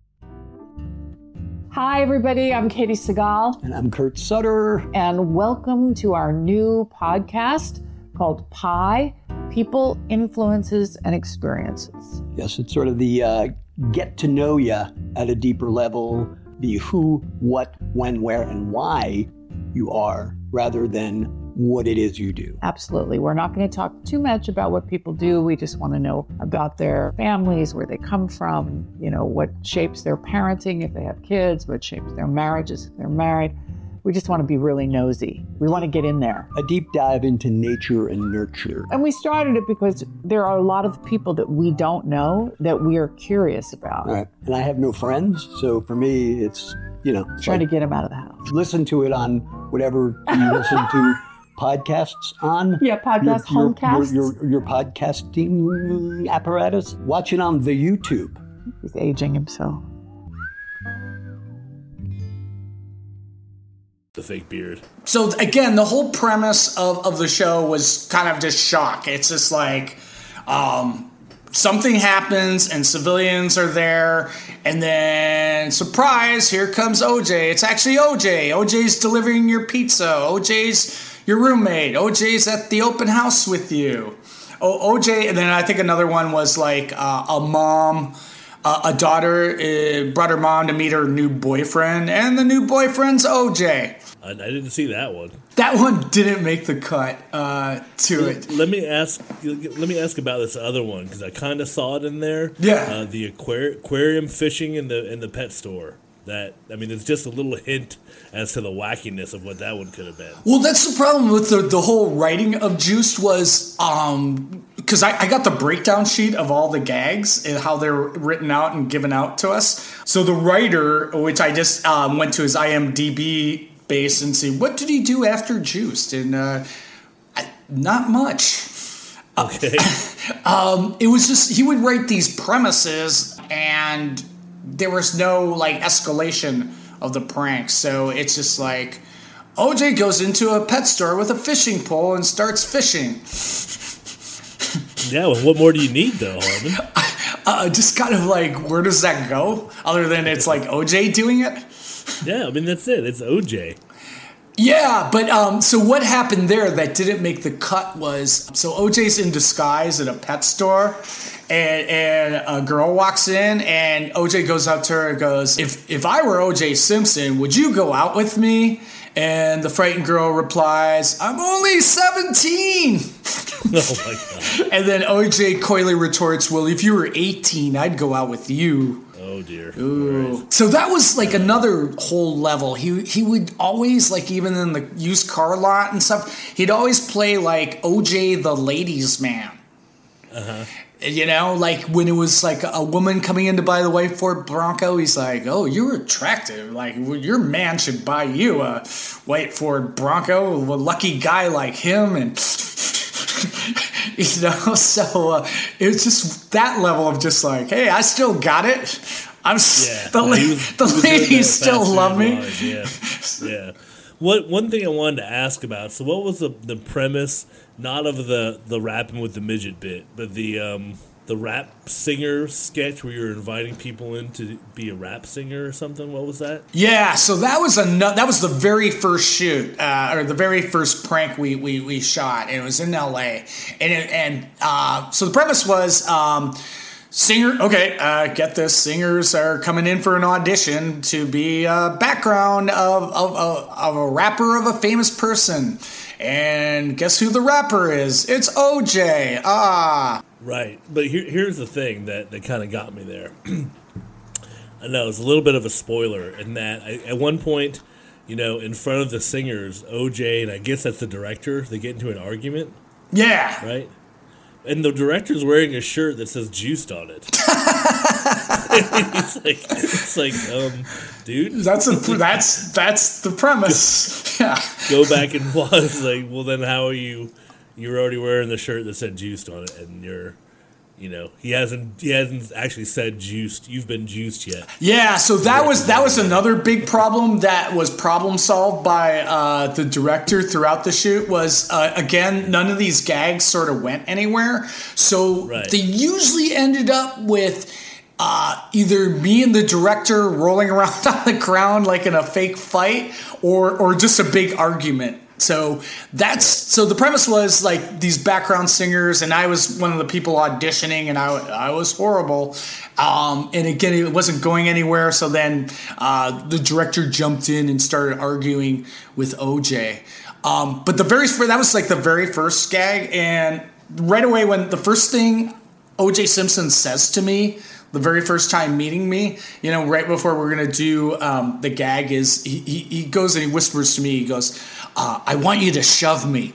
S17: Hi, everybody. I'm Katie Segal.
S18: And I'm Kurt Sutter.
S17: And welcome to our new podcast called Pi, People, Influences, and Experiences.
S18: Yes, it's sort of the uh, get to know you at a deeper level, the who, what, when, where, and why you are, rather than what it is you do.
S17: Absolutely. We're not going to talk too much about what people do. We just want to know about their families, where they come from, you know, what shapes their parenting if they have kids, what shapes their marriages if they're married. We just want to be really nosy. We want to get in there.
S18: A deep dive into nature and nurture.
S17: And we started it because there are a lot of people that we don't know that we are curious about.
S18: All right. And I have no friends, so for me, it's, you know.
S17: Trying to get them out of the house.
S18: Listen to it on whatever you listen to podcasts on.
S17: Yeah, podcast,
S18: your,
S17: homecasts.
S18: Your, your, your podcasting apparatus. Watch it on the YouTube.
S17: He's aging himself.
S7: The fake beard.
S1: So again, the whole premise of, of the show was kind of just shock. It's just like um, something happens and civilians are there, and then surprise, here comes O J. It's actually O J. O J's delivering your pizza. O J's your roommate. O J's at the open house with you. O- OJ, and then I think another one was like uh, a mom. Uh, a daughter uh, brought her mom to meet her new boyfriend, and the new boyfriend's O J.
S7: I, I didn't see that one.
S1: That one didn't make the cut uh, to it.
S7: Let me ask. Let me ask about this other one because I kind of saw it in there.
S1: Yeah.
S7: Uh, the aquari- aquarium fishing in the in the pet store. That I mean, it's just a little hint as to the wackiness of what that one could have been.
S1: Well, that's the problem with the, the whole writing of Juiced was um because I, I got the breakdown sheet of all the gags and how they're written out and given out to us. So the writer, which I just um, went to his I M D B base and see what did he do after Juiced, and uh, I, not much.
S7: Okay.
S1: um, it was just he would write these premises and there was no like escalation of the prank. So it's just like O J goes into a pet store with a fishing pole and starts fishing.
S7: Yeah, well, what more do you need though, Harmon?
S1: Uh, just kind of like, where does that go? Other than it's like O J doing it?
S7: Yeah, I mean, that's it. It's O J.
S1: Yeah, but um, so what happened there that didn't make the cut was, so O J's in disguise at a pet store, and, and a girl walks in, and O J goes up to her and goes, if, if I were O J Simpson, would you go out with me? And the frightened girl replies, I'm only seventeen.
S7: Oh my God.
S1: And then O J coyly retorts, well, if you were eighteen, I'd go out with you.
S7: Oh dear.
S1: Ooh. Right. So that was like another whole level. He he would always, like, even in the used car lot and stuff, he'd always play like O J the ladies man.
S7: Uh-huh.
S1: You know, like when it was like a woman coming in to buy the white Ford Bronco, he's like, oh, you're attractive. Like, your man should buy you a white Ford Bronco, a lucky guy like him. And, you know, so uh, it was just that level of just like, hey, I still got it. I'm
S7: yeah.
S1: the,
S7: no,
S1: la-
S7: was,
S1: the ladies still love me.
S7: Yeah, yeah. What one thing I wanted to ask about? So, what was the the premise? Not of the, the rapping with the midget bit, but the um, the rap singer sketch where you're inviting people in to be a rap singer or something. What was that?
S1: Yeah, so that was a that was the very first shoot uh, or the very first prank we we, we shot, and it was in L A. And it, and uh, so the premise was. Um, Singer, okay, uh, get this. Singers are coming in for an audition to be a background of, of, of, of a rapper of a famous person. And guess who the rapper is? It's O J. Ah.
S7: Right. But here, here's the thing that, that kind of got me there. I know it's a little bit of a spoiler in that I, at one point, you know, in front of the singers, O J, and I guess that's the director, they get into an argument.
S1: Yeah.
S7: Right? And the director's wearing a shirt that says "juiced" on it. it's like, it's like, um, dude.
S1: That's a that's that's the premise. Yeah.
S7: Go back and watch. Like, well, then how are you? You're already wearing the shirt that said "juiced" on it, and you're, you know, he hasn't he hasn't actually said "juiced." You've been juiced yet.
S1: Yeah. So that was that was another big problem that was problem solved by uh, the director throughout the shoot. Was uh, again, none of these gags sort of went anywhere. So
S7: right.
S1: they usually ended up with. Uh, either me and the director rolling around on the ground like in a fake fight, or or just a big argument. So that's so the premise was like these background singers, and I was one of the people auditioning, and I I was horrible. Um, and again, it wasn't going anywhere. So then uh, the director jumped in and started arguing with O J. Um, but the very that was like the very first gag, and right away when the first thing O J Simpson says to me. The very first time meeting me, you know, right before we're going to do um, the gag is he, he, he goes and he whispers to me, he goes, uh, I want you to shove me.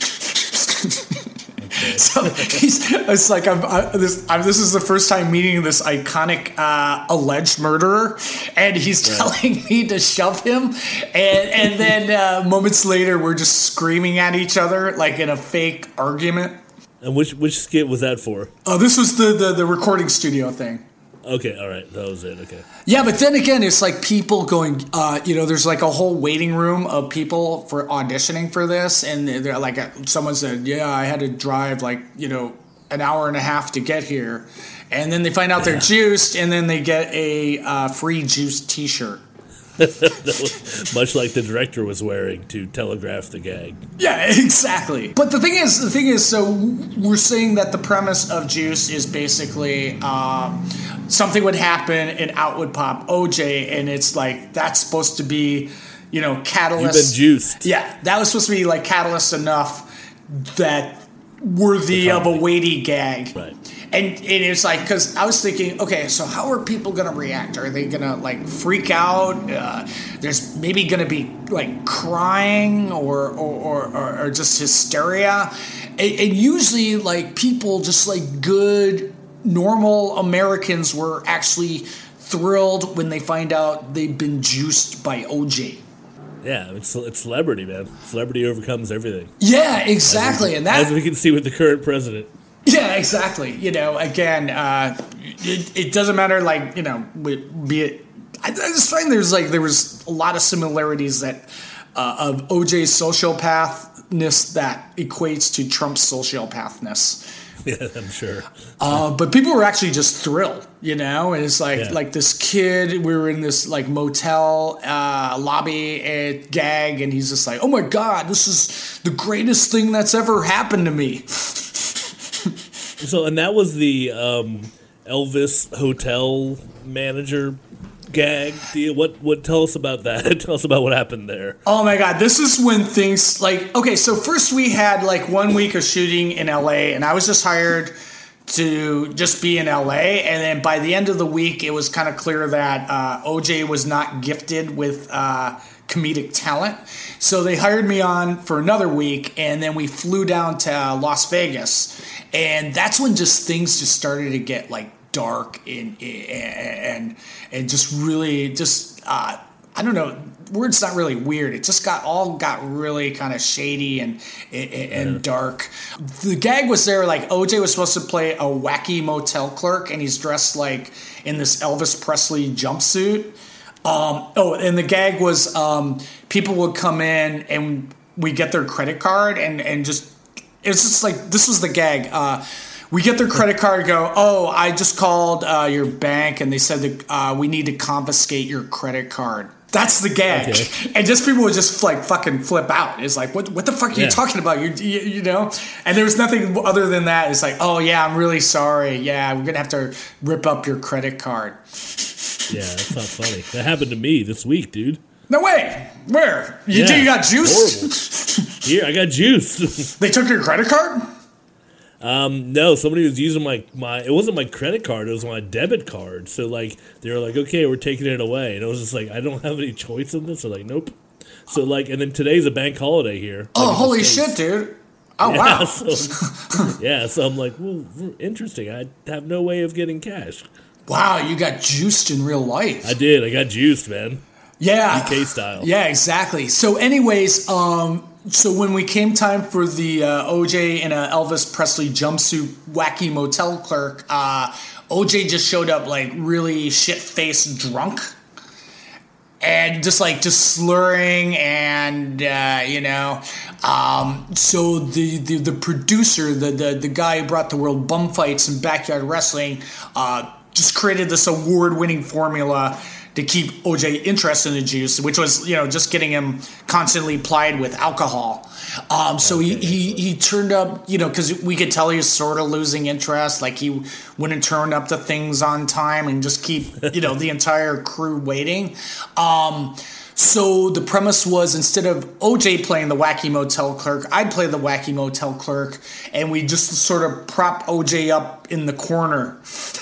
S1: Okay. So he's, it's like, I'm, I, this, I'm, this is the first time meeting this iconic uh, alleged murderer, and he's right. telling me to shove him. And, and then uh, moments later, we're just screaming at each other like in a fake argument.
S7: And which which skit was that for?
S1: Oh, this was the, the, the recording studio thing.
S7: Okay, all right, that was it. Okay.
S1: Yeah, but then again, it's like people going. Uh, you know, there's like a whole waiting room of people for auditioning for this, and they're like, someone said, "Yeah, I had to drive like you know an hour and a half to get here," and then they find out yeah. they're juiced, and then they get a uh, free juiced T-shirt.
S7: That was much like the director was wearing to telegraph the gag.
S1: Yeah, exactly. But the thing is, the thing is, so we're saying that the premise of Juice is basically um, something would happen and out would pop O J, and it's like that's supposed to be, you know, catalyst.
S7: You've been juiced.
S1: Yeah, that was supposed to be like catalyst enough that worthy of a weighty gag.
S7: Right.
S1: And, and it's like, because I was thinking, okay, so how are people going to react? Are they going to, like, freak out? Uh, there's maybe going to be, like, crying or or, or, or just hysteria. And, and usually, like, people just, like, good, normal Americans were actually thrilled when they find out they've been juiced by O J.
S7: Yeah, it's, it's celebrity, man. Celebrity overcomes everything.
S1: Yeah, exactly.
S7: As we,
S1: and that,
S7: as we can see with the current president.
S1: Yeah, exactly. You know, again, uh, it, it doesn't matter, like, you know, be it. I, I just find there's like there was a lot of similarities that uh, of O J's sociopathness that equates to Trump's sociopathness.
S7: Yeah, I'm sure.
S1: Uh, but people were actually just thrilled, you know. And it's like
S7: Yeah.
S1: like this kid. We were in this like motel uh, lobby at gag, and he's just like, "Oh my god, this is the greatest thing that's ever happened to me."
S7: So, and that was the um, Elvis hotel manager gag deal. What? What? Tell us about that. Tell us about what happened there.
S1: Oh my god, this is when things like okay, so first we had like one week of shooting in L A, and I was just hired to just be in L A, and then by the end of the week it was kind of clear that uh, O J was not gifted with uh, comedic talent. So they hired me on for another week, and then we flew down to Las Vegas, and that's when just things just started to get like dark and and and just really just uh, I don't know, word's not really weird. It just got all got really kind of shady and and, and
S7: Yeah.
S1: dark. The gag was there like O J was supposed to play a wacky motel clerk, and he's dressed like in this Elvis Presley jumpsuit. Um, oh, and the gag was um, people would come in and we get their credit card and and just it's just like this was the gag. Uh, We get their credit card and go, oh, I just called uh, your bank and they said that uh, we need to confiscate your credit card. That's the gag.
S7: Okay.
S1: And just people would just like fucking flip out. It's like, what what the fuck are
S7: Yeah.
S1: you talking about? You, you you know? And there was nothing other than that. It's like, oh, yeah, I'm really sorry. Yeah, we're going to have to rip up your credit card.
S7: Yeah, that's not funny. That happened to me this week, dude.
S1: No way. Where? You,
S7: Yeah,
S1: you got juice?
S7: horrible. Here, I got juice.
S1: They took your credit card?
S7: Um, no, somebody was using my, my, it wasn't my credit card, it was my debit card. So, like, they were like, okay, we're taking it away. And I was just like, I don't have any choice in this. They're like, nope. So, like, and then today's a bank holiday here.
S1: Oh,
S7: like, in the
S1: holy
S7: States.
S1: shit, dude. Oh,
S7: Yeah,
S1: wow.
S7: So, yeah, so I'm like, well, interesting. I have no way of getting cash.
S1: Wow, you got juiced in real life.
S7: I did. I got juiced, man.
S1: Yeah.
S7: D K style.
S1: Yeah, exactly. So, anyways, um, so when we came time for the uh, O J in a Elvis Presley jumpsuit wacky motel clerk, uh, O J just showed up like really shit-faced drunk. And just like just slurring and uh, you know, um, so the, the the producer, the, the the guy who brought the world bum fights and backyard wrestling, uh, just created this award-winning formula to keep O J interested in the juice, which was, you know, just getting him constantly plied with alcohol. Um, so he, he, he turned up, you know, because we could tell he was sort of losing interest. Like he wouldn't turn up to things on time and just keep, you know, the entire crew waiting. Um, so the premise was instead of O J playing the wacky motel clerk, I'd play the wacky motel clerk, and we just sort of prop O J up in the corner.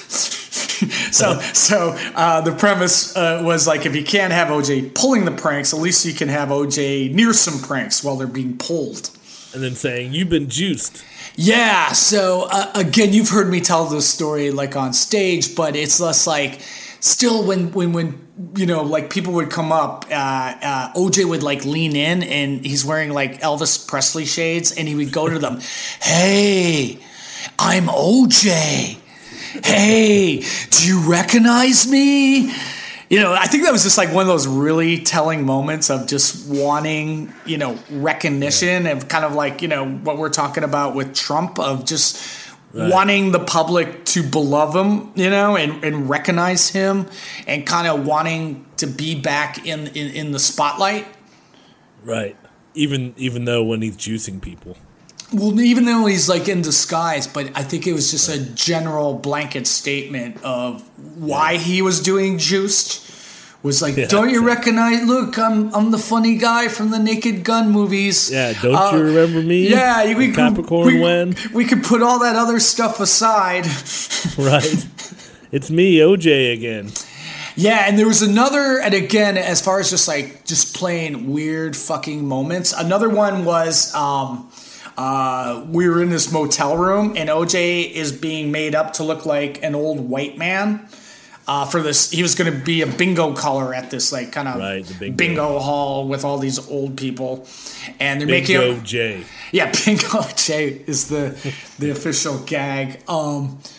S1: So, so uh, the premise uh, was like, if you can't have O J pulling the pranks, at least you can have O J near some pranks while they're being pulled.
S7: And then saying, you've been juiced.
S1: Yeah. So uh, again, you've heard me tell this story like on stage, but it's less like still when when when you know like people would come up, uh, uh, O J would like lean in and he's wearing like Elvis Presley shades, and he would go to them, "Hey, I'm O J. Hey, do you recognize me?" You know, I think that was just like one of those really telling moments of just wanting, you know, recognition of kind of like, you know, what we're talking about with Trump of just right. wanting the public to beloved him, you know, and, and recognize him and kind of wanting to be back in, in, in the spotlight.
S7: Right. Even even though when he's juicing people.
S1: Well, even though he's like in disguise, but I think it was just a general blanket statement of why he was doing juiced. Was like, yeah, don't you recognize? Look, I'm I'm the funny guy from the Naked Gun movies.
S7: Yeah, don't
S1: uh,
S7: you remember me?
S1: Yeah, we
S7: Capricorn
S1: could, we,
S7: when
S1: we could put all that other stuff aside.
S7: Right, it's me, O J again.
S1: Yeah, and there was another, and again, as far as just like just playing weird fucking moments, another one was. Um, Uh, we were in this motel room, and O J is being made up to look like an old white man. Uh, for this, he was going to be a bingo caller at this like kind of
S7: right, the bingo.
S1: bingo hall with all these old people, and they're
S7: bingo
S1: making
S7: Bingo J.
S1: Yeah, Bingo J is the the official gag. Um,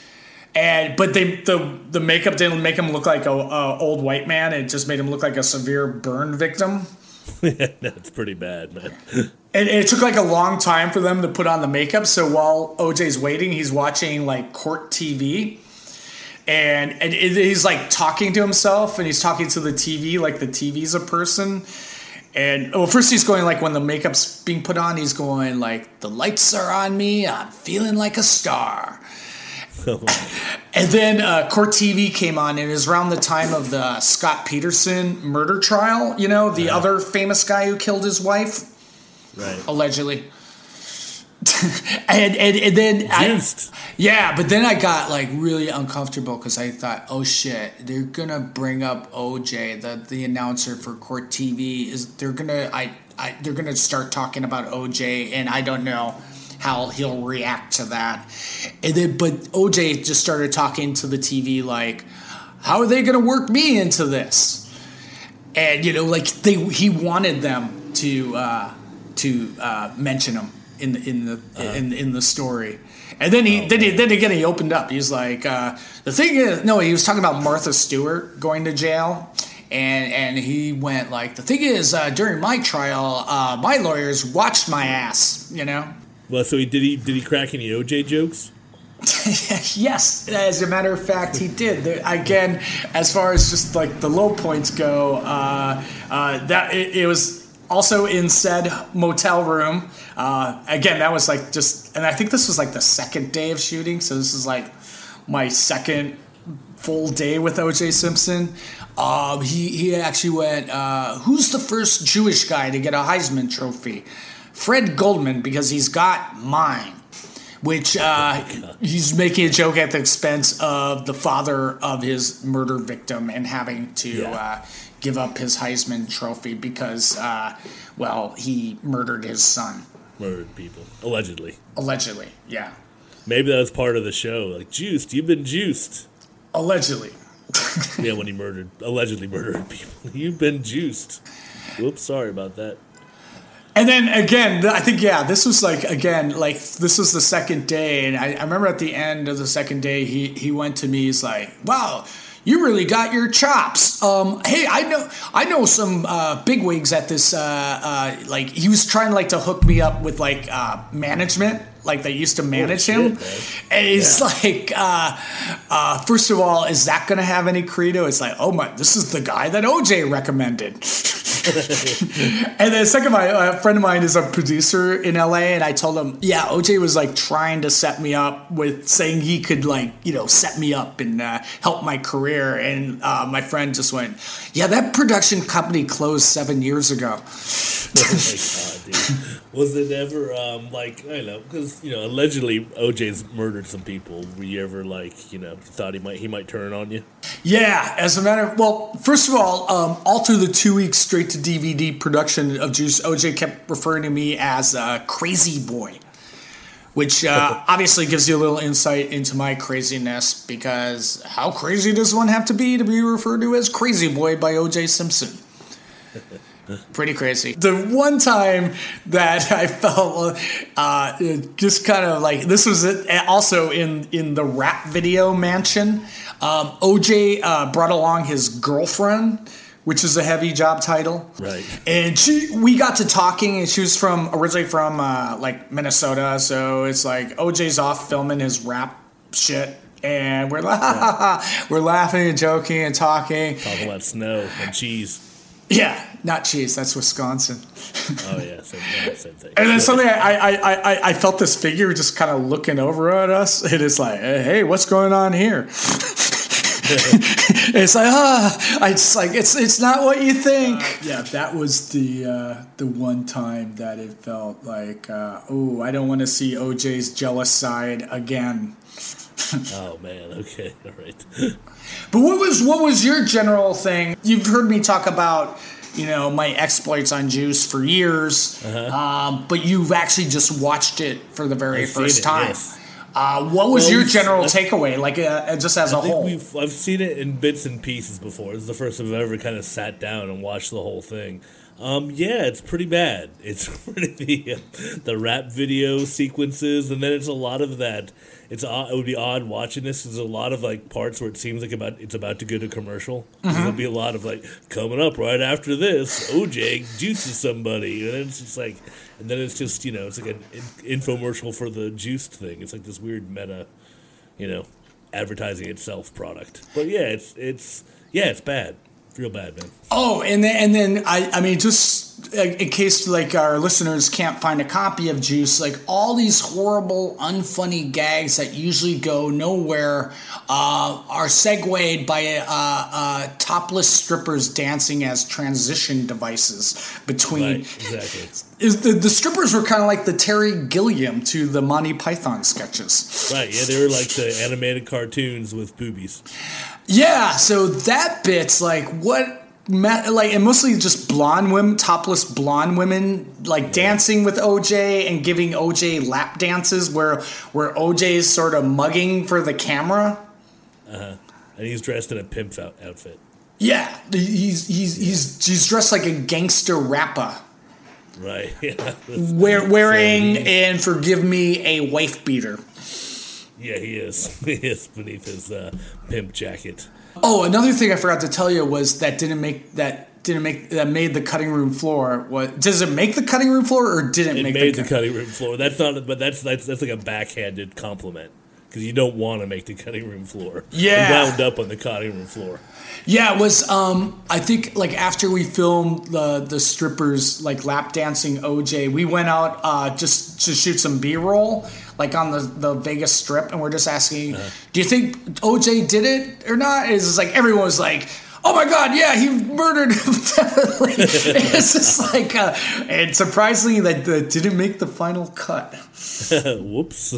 S1: And but they the the makeup didn't make him look like a, a old white man. It just made him look like a severe burn victim.
S7: That's pretty bad, man.
S1: And it took like a long time for them to put on the makeup. So while O J's waiting, he's watching like court T V. And, and it, he's like talking to himself, and he's talking to the T V like the T V's a person. And well, first he's going like when the makeup's being put on, he's going like, the lights are on me, I'm feeling like a star. And then uh, Court T V came on, and it was around the time of the Scott Peterson murder trial. You know, the right. other famous guy who killed his wife,
S7: right?
S1: Allegedly. and, and and then
S7: Juiced.
S1: I, yeah, but then I got like really uncomfortable because I thought, oh shit, they're gonna bring up O J, the the announcer for Court T V. Is they're gonna I, I they're gonna start talking about O J, and I don't know how he'll react to that. And then, but O J just started talking to the T V like, how are they gonna work me into this? And you know, like they he wanted them to uh, to uh, mention him in the in the uh-huh. in in the story. And then he oh, then he, then again he opened up. He's like, uh, the thing is, no, he was talking about Martha Stewart going to jail, and and he went like, the thing is, uh, during my trial, uh, my lawyers watched my ass, you know.
S7: Well, so he did he did he crack any O J jokes?
S1: Yes, as a matter of fact, he did. There, again, as far as just like the low points go, uh, uh, that it, it was also in said motel room. Uh, again, that was like just, and I think this was like the second day of shooting, so this is like my second full day with O J Simpson. Um, he he actually went, uh, who's the first Jewish guy to get a Heisman Trophy? Fred Goldman, because he's got mine. Which uh, oh he's making a joke at the expense of the father of his murder victim and having to yeah. uh, give up his Heisman Trophy because, uh, well, he murdered his son.
S7: Murdered people. Allegedly.
S1: Allegedly, yeah.
S7: Maybe that was part of the show. Like, juiced. You've been juiced.
S1: Allegedly.
S7: Yeah, when he murdered, allegedly murdered people. You've been juiced. Whoops, sorry about that.
S1: And then again, I think, yeah, this was like, again, like this was the second day. And I, I remember at the end of the second day, he, he went to me, he's like, wow, you really got your chops. Um, hey, I know I know some uh, bigwigs at this, uh, uh, like, he was trying like to hook me up with like uh, management. Like they used to manage oh, him. Shit, and he's yeah. like, uh, uh, first of all, is that going to have any credo? It's like, oh my, this is the guy that O J recommended. And then second, my a friend of mine is a producer in L A, and I told him, yeah, O J was like trying to set me up with saying he could like, you know, set me up and uh, help my career. And uh, my friend just went, yeah, that production company closed seven years ago.
S7: Oh my God, dude. Was it ever um, like, I don't know, because, you know, allegedly O J's murdered some people. Were you ever like, you know, thought he might he might turn on you?
S1: Yeah, as a matter of, well, first of all, um, all through the two weeks straight to D V D production of Juice, O J kept referring to me as a crazy boy, which uh, obviously gives you a little insight into my craziness, because how crazy does one have to be to be referred to as crazy boy by O J Simpson? Pretty crazy. The one time that I felt uh, just kind of like, this was also in, in the rap video mansion. Um, O J uh, brought along his girlfriend, which is a heavy job title.
S7: Right.
S1: And she, we got to talking, and she was from originally from uh, like Minnesota. So it's like O J's off filming his rap shit. And we're, la- yeah. we're laughing and joking and talking.
S7: Talking about snow and cheese.
S1: Yeah, not cheese. That's Wisconsin.
S7: Oh yeah, same, yeah, same thing.
S1: And then suddenly, I, I, I, I felt this figure just kind of looking over at us, and it's like, hey, what's going on here? It's like, ah, I just like it's it's not what you think. Uh, yeah, that was the uh, the one time that it felt like, uh, oh, I don't want to see O J's jealous side again.
S7: Oh man, okay, all right.
S1: But what was what was your general thing? You've heard me talk about, you know, my exploits on Juice for years, uh-huh. um, but you've actually just watched it for the very
S7: I've
S1: first
S7: it,
S1: time.
S7: Yes.
S1: Uh, what was
S7: Well,
S1: your
S7: we've-
S1: general
S7: I-
S1: takeaway, like uh, just as
S7: I
S1: a
S7: think
S1: whole?
S7: we've I've seen it in bits and pieces before. This is the first time I've ever kind of sat down and watched the whole thing. Um, yeah, it's pretty bad. It's pretty the, uh, the rap video sequences, and then it's a lot of that. It's odd, it would be odd watching this. There's a lot of like parts where it seems like about it's about to go to commercial.
S1: Mhm.
S7: There'll be a lot of like coming up right after this. O J juices somebody, and then it's just like, and then it's just you know it's like an in- infomercial for the juiced thing. It's like this weird meta, you know, advertising itself product. But yeah, it's it's yeah, it's bad. It's real bad, man.
S1: Oh, and then and then I I mean just uh, in case like our listeners can't find a copy of Juice, like all these horrible, unfunny gags that usually go nowhere uh, are segued by uh, uh, topless strippers dancing as transition devices between.
S7: Right, exactly.
S1: Is the the strippers were kind of like the Terry Gilliam to the Monty Python sketches.
S7: Right, yeah, they were like the animated cartoons with boobies.
S1: Yeah, so that bit's like what, ma- like, and mostly just blonde women, topless blonde women, like dancing with O J and giving O J lap dances where where O J's sort of mugging for the camera.
S7: Uh huh. And he's dressed in a pimp out- outfit.
S1: Yeah, he's he's he's he's dressed like a gangster rapper,
S7: Right. Yeah.
S1: wear, wearing and forgive me a wife beater.
S7: Yeah, he is. He is beneath his uh, pimp jacket.
S1: Oh, another thing I forgot to tell you was that didn't make that didn't make that made the cutting room floor. What does it make the cutting room floor or didn't
S7: It
S1: make
S7: made
S1: the,
S7: the cutting room floor. That's not, but that's that's that's like a backhanded compliment because you don't want to make the cutting room floor.
S1: Yeah.
S7: You wound up on the cutting room floor.
S1: Yeah, it was. Um, I think like after we filmed the the strippers like lap dancing O J, we went out uh, just to shoot some B roll like on the, the Vegas Strip, and we're just asking,
S7: Uh-huh.
S1: do you think O J did it or not? It's just like everyone was like, oh my God, yeah, he murdered him. Definitely. It's just like, uh, and surprisingly, that, that didn't make the final cut.
S7: Whoops.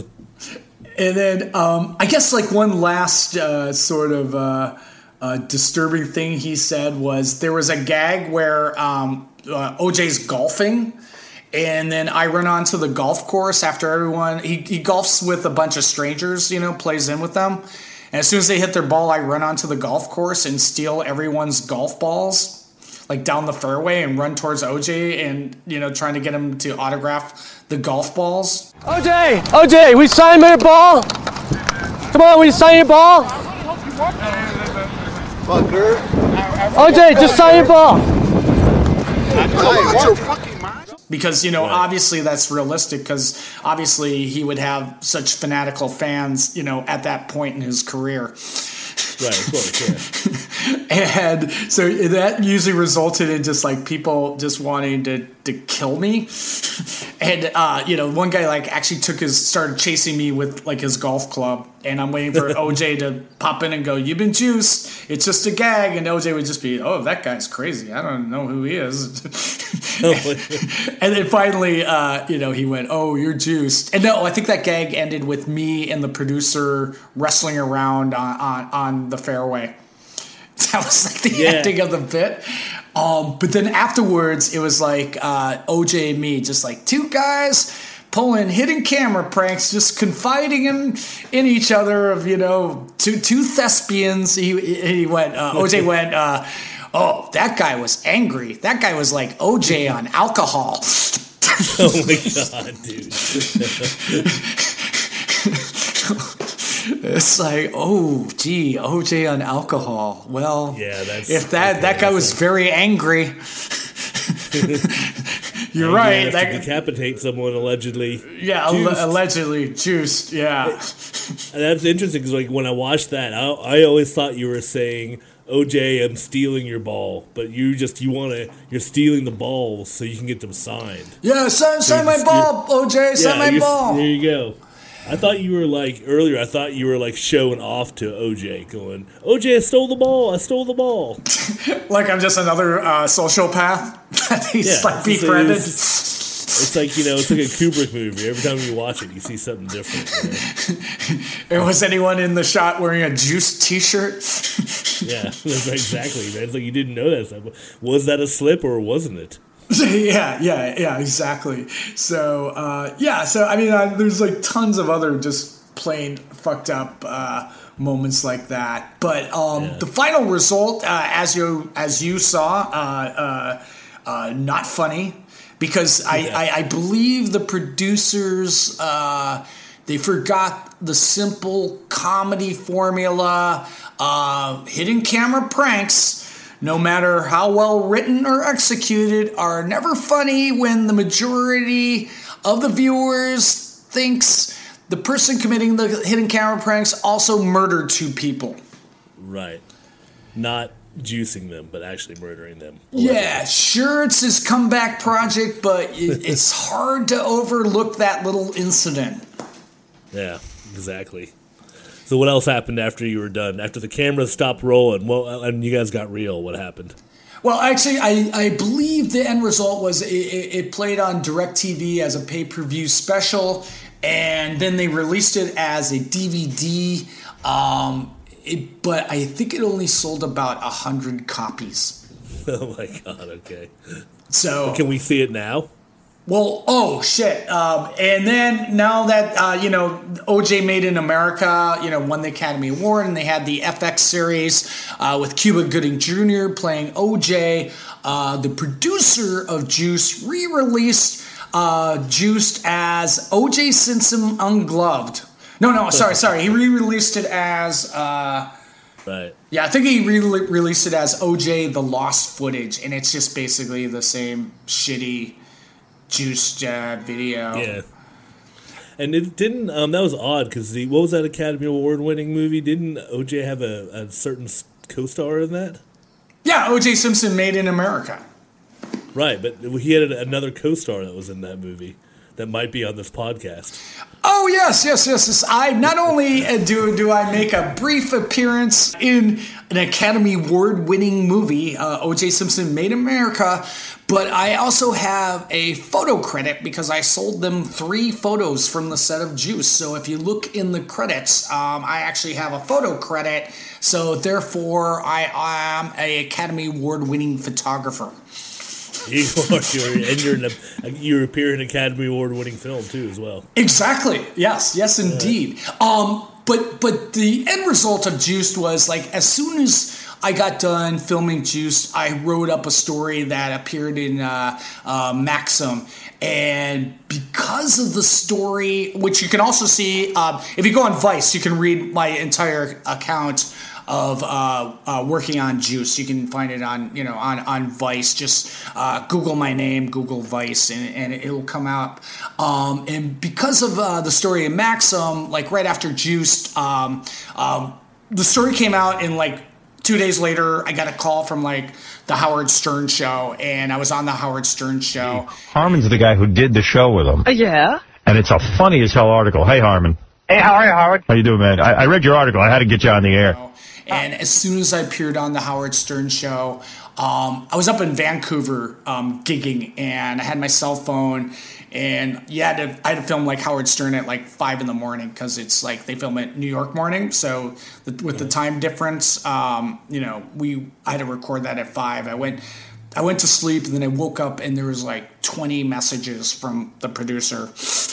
S1: And then um, I guess like one last uh, sort of uh, uh, disturbing thing he said was there was a gag where um, uh, O J's golfing, and then I run onto the golf course after everyone. He, he golfs with a bunch of strangers, you know, plays in with them. And as soon as they hit their ball, I run onto the golf course and steal everyone's golf balls, like down the fairway, and run towards O J and, you know, trying to get him to autograph the golf balls.
S8: O J, O J, we sign your ball. Come on, we sign your ball.
S19: Fucker.
S8: O J, just sign your ball.
S1: Because, you know, obviously that's realistic because obviously he would have such fanatical fans, you know, at that point in his career.
S7: Right, of course, yeah.
S1: And so that usually resulted in just like people just wanting to, to kill me. And, uh, you know, one guy like actually took his, started chasing me with like his golf club. And I'm waiting for O J to pop in and go, you've been juiced. It's just a gag. And O J would just be, oh, that guy's crazy. I don't know who he is. And then finally, uh, you know, he went, oh, you're juiced. And no, I think that gag ended with me and the producer wrestling around on, on, on the fairway. That was like the
S7: Yeah.
S1: ending of the bit. Um, but then afterwards, it was like uh, O J and me, just like two guys pulling hidden camera pranks, just confiding in in each other of, you know, two two thespians. He he went. Uh, O J went. Uh, oh, that guy was angry. That guy was like O J on alcohol.
S7: Oh my God, dude.
S1: It's like, oh, gee, O J on alcohol. Well,
S7: Yeah, that's-
S1: if that
S7: okay,
S1: that guy
S7: that's
S1: was
S7: like-
S1: very angry. You're
S7: And
S1: right.
S7: you have
S1: That,
S7: to decapitate someone allegedly.
S1: yeah,
S7: juiced.
S1: alle- allegedly juiced. Yeah.
S7: And that's interesting because, like, when I watched that, I, I always thought you were saying, "O J, I'm stealing your ball," but you just you want to you're stealing the balls so you can get them signed.
S1: Yeah, sign,
S7: So
S1: sign
S7: you're
S1: my
S7: just-
S1: ball, O J. Sign
S7: Yeah,
S1: my
S7: you're-
S1: ball.
S7: There you go. I thought you were like earlier. I thought you were like showing off to O J, going, "O J, I stole the ball. I stole the ball."
S1: Like I'm just another uh, sociopath that he's
S7: Yeah,
S1: like
S7: it's-
S1: befriended.
S7: It's, it's like, you know, it's like a Kubrick movie. Every time you watch it, you see something different. You know?
S1: And was anyone in the shot wearing a juice T-shirt?
S7: Yeah, that's exactly, man. It's like you didn't know that stuff. Was that a slip or wasn't it?
S1: yeah, yeah, yeah, exactly. So, uh, yeah, so I mean, uh, there's like tons of other just plain fucked up uh, moments like that. But um, yeah. the final result, uh, as you as you saw, uh, uh, uh, not funny, because I, yeah. I, I believe the producers uh, they forgot the simple comedy formula. Uh, hidden camera pranks, no matter how well written or executed, are never funny when the majority of the viewers thinks the person committing the hidden camera pranks also murdered two people.
S7: Right. Not juicing them, but actually murdering them.
S1: Yeah, sure, it's his comeback project, but it's hard to overlook that little incident.
S7: Yeah, exactly. So what else happened after you were done? After the camera stopped rolling, well, and you guys got real, what happened?
S1: Well, actually, I, I believe the end result was it, it played on DirecTV as a pay-per-view special, and then they released it as a D V D, um, it, but I think it only sold about one hundred copies.
S7: Oh, my God, okay.
S1: So
S7: but can we see it now?
S1: Well, oh, shit. Um, and then now that, uh, you know, O J Made in America, you know, won the Academy Award, and they had the F X series uh, with Cuba Gooding Junior playing O J, uh, the producer of Juice re-released uh, Juiced as O J Simpson Ungloved. No, no, sorry, sorry. He re-released it as... Uh,
S7: right.
S1: Yeah, I think he re-released it as O J The Lost Footage, and it's just basically the same shitty... Juiced uh, video.
S7: Yeah. And it didn't, um, that was odd, because the, what was that Academy Award winning movie? Didn't O J have a, a certain co-star in that?
S1: Yeah, O J Simpson Made in America.
S7: Right, but he had another co-star that was in that movie that might be on this podcast.
S1: Oh, yes, yes, yes. yes. I not only do do I make a brief appearance in an Academy Award-winning movie, uh, O J Simpson Made in America, but I also have a photo credit because I sold them three photos from the set of Juice. So if you look in the credits, um, I actually have a photo credit. So therefore, I am an Academy Award-winning photographer.
S7: You are, you're, and you're in a, you appear in an Academy Award-winning film too, as well.
S1: Exactly. Yes. Yes, indeed. Yeah. Um, but but the end result of Juiced was like as soon as I got done filming Juiced, I wrote up a story that appeared in uh, uh, Maxim. And because of the story, which you can also see, uh, if you go on Vice, you can read my entire account of uh, uh, working on Juice. You can find it on, you know, on, on Vice. Just uh, Google my name, Google Vice, and, and it'll come out. Um, and because of uh, the story in Maxim, like right after Juiced, um, um, the story came out in like two days later. I got a call from like the Howard Stern show, and I was on the Howard Stern show.
S19: Harmon's the guy who did the show with him.
S3: Uh, yeah.
S19: And it's a funny as hell article. Hey, Harmon.
S3: Hey, how are you, Howard?
S19: How you doing, man? I, I read your article. I had to get you on the air.
S1: And as soon as I appeared on the Howard Stern show, um, I was up in Vancouver um, gigging, and I had my cell phone, and yeah, I had, to, I had to film like Howard Stern at like five in the morning because it's like they film at New York morning. So the, with the time difference, um, you know, we I had to record that at five. I went. I went to sleep, and then I woke up, and there was like twenty messages from the producer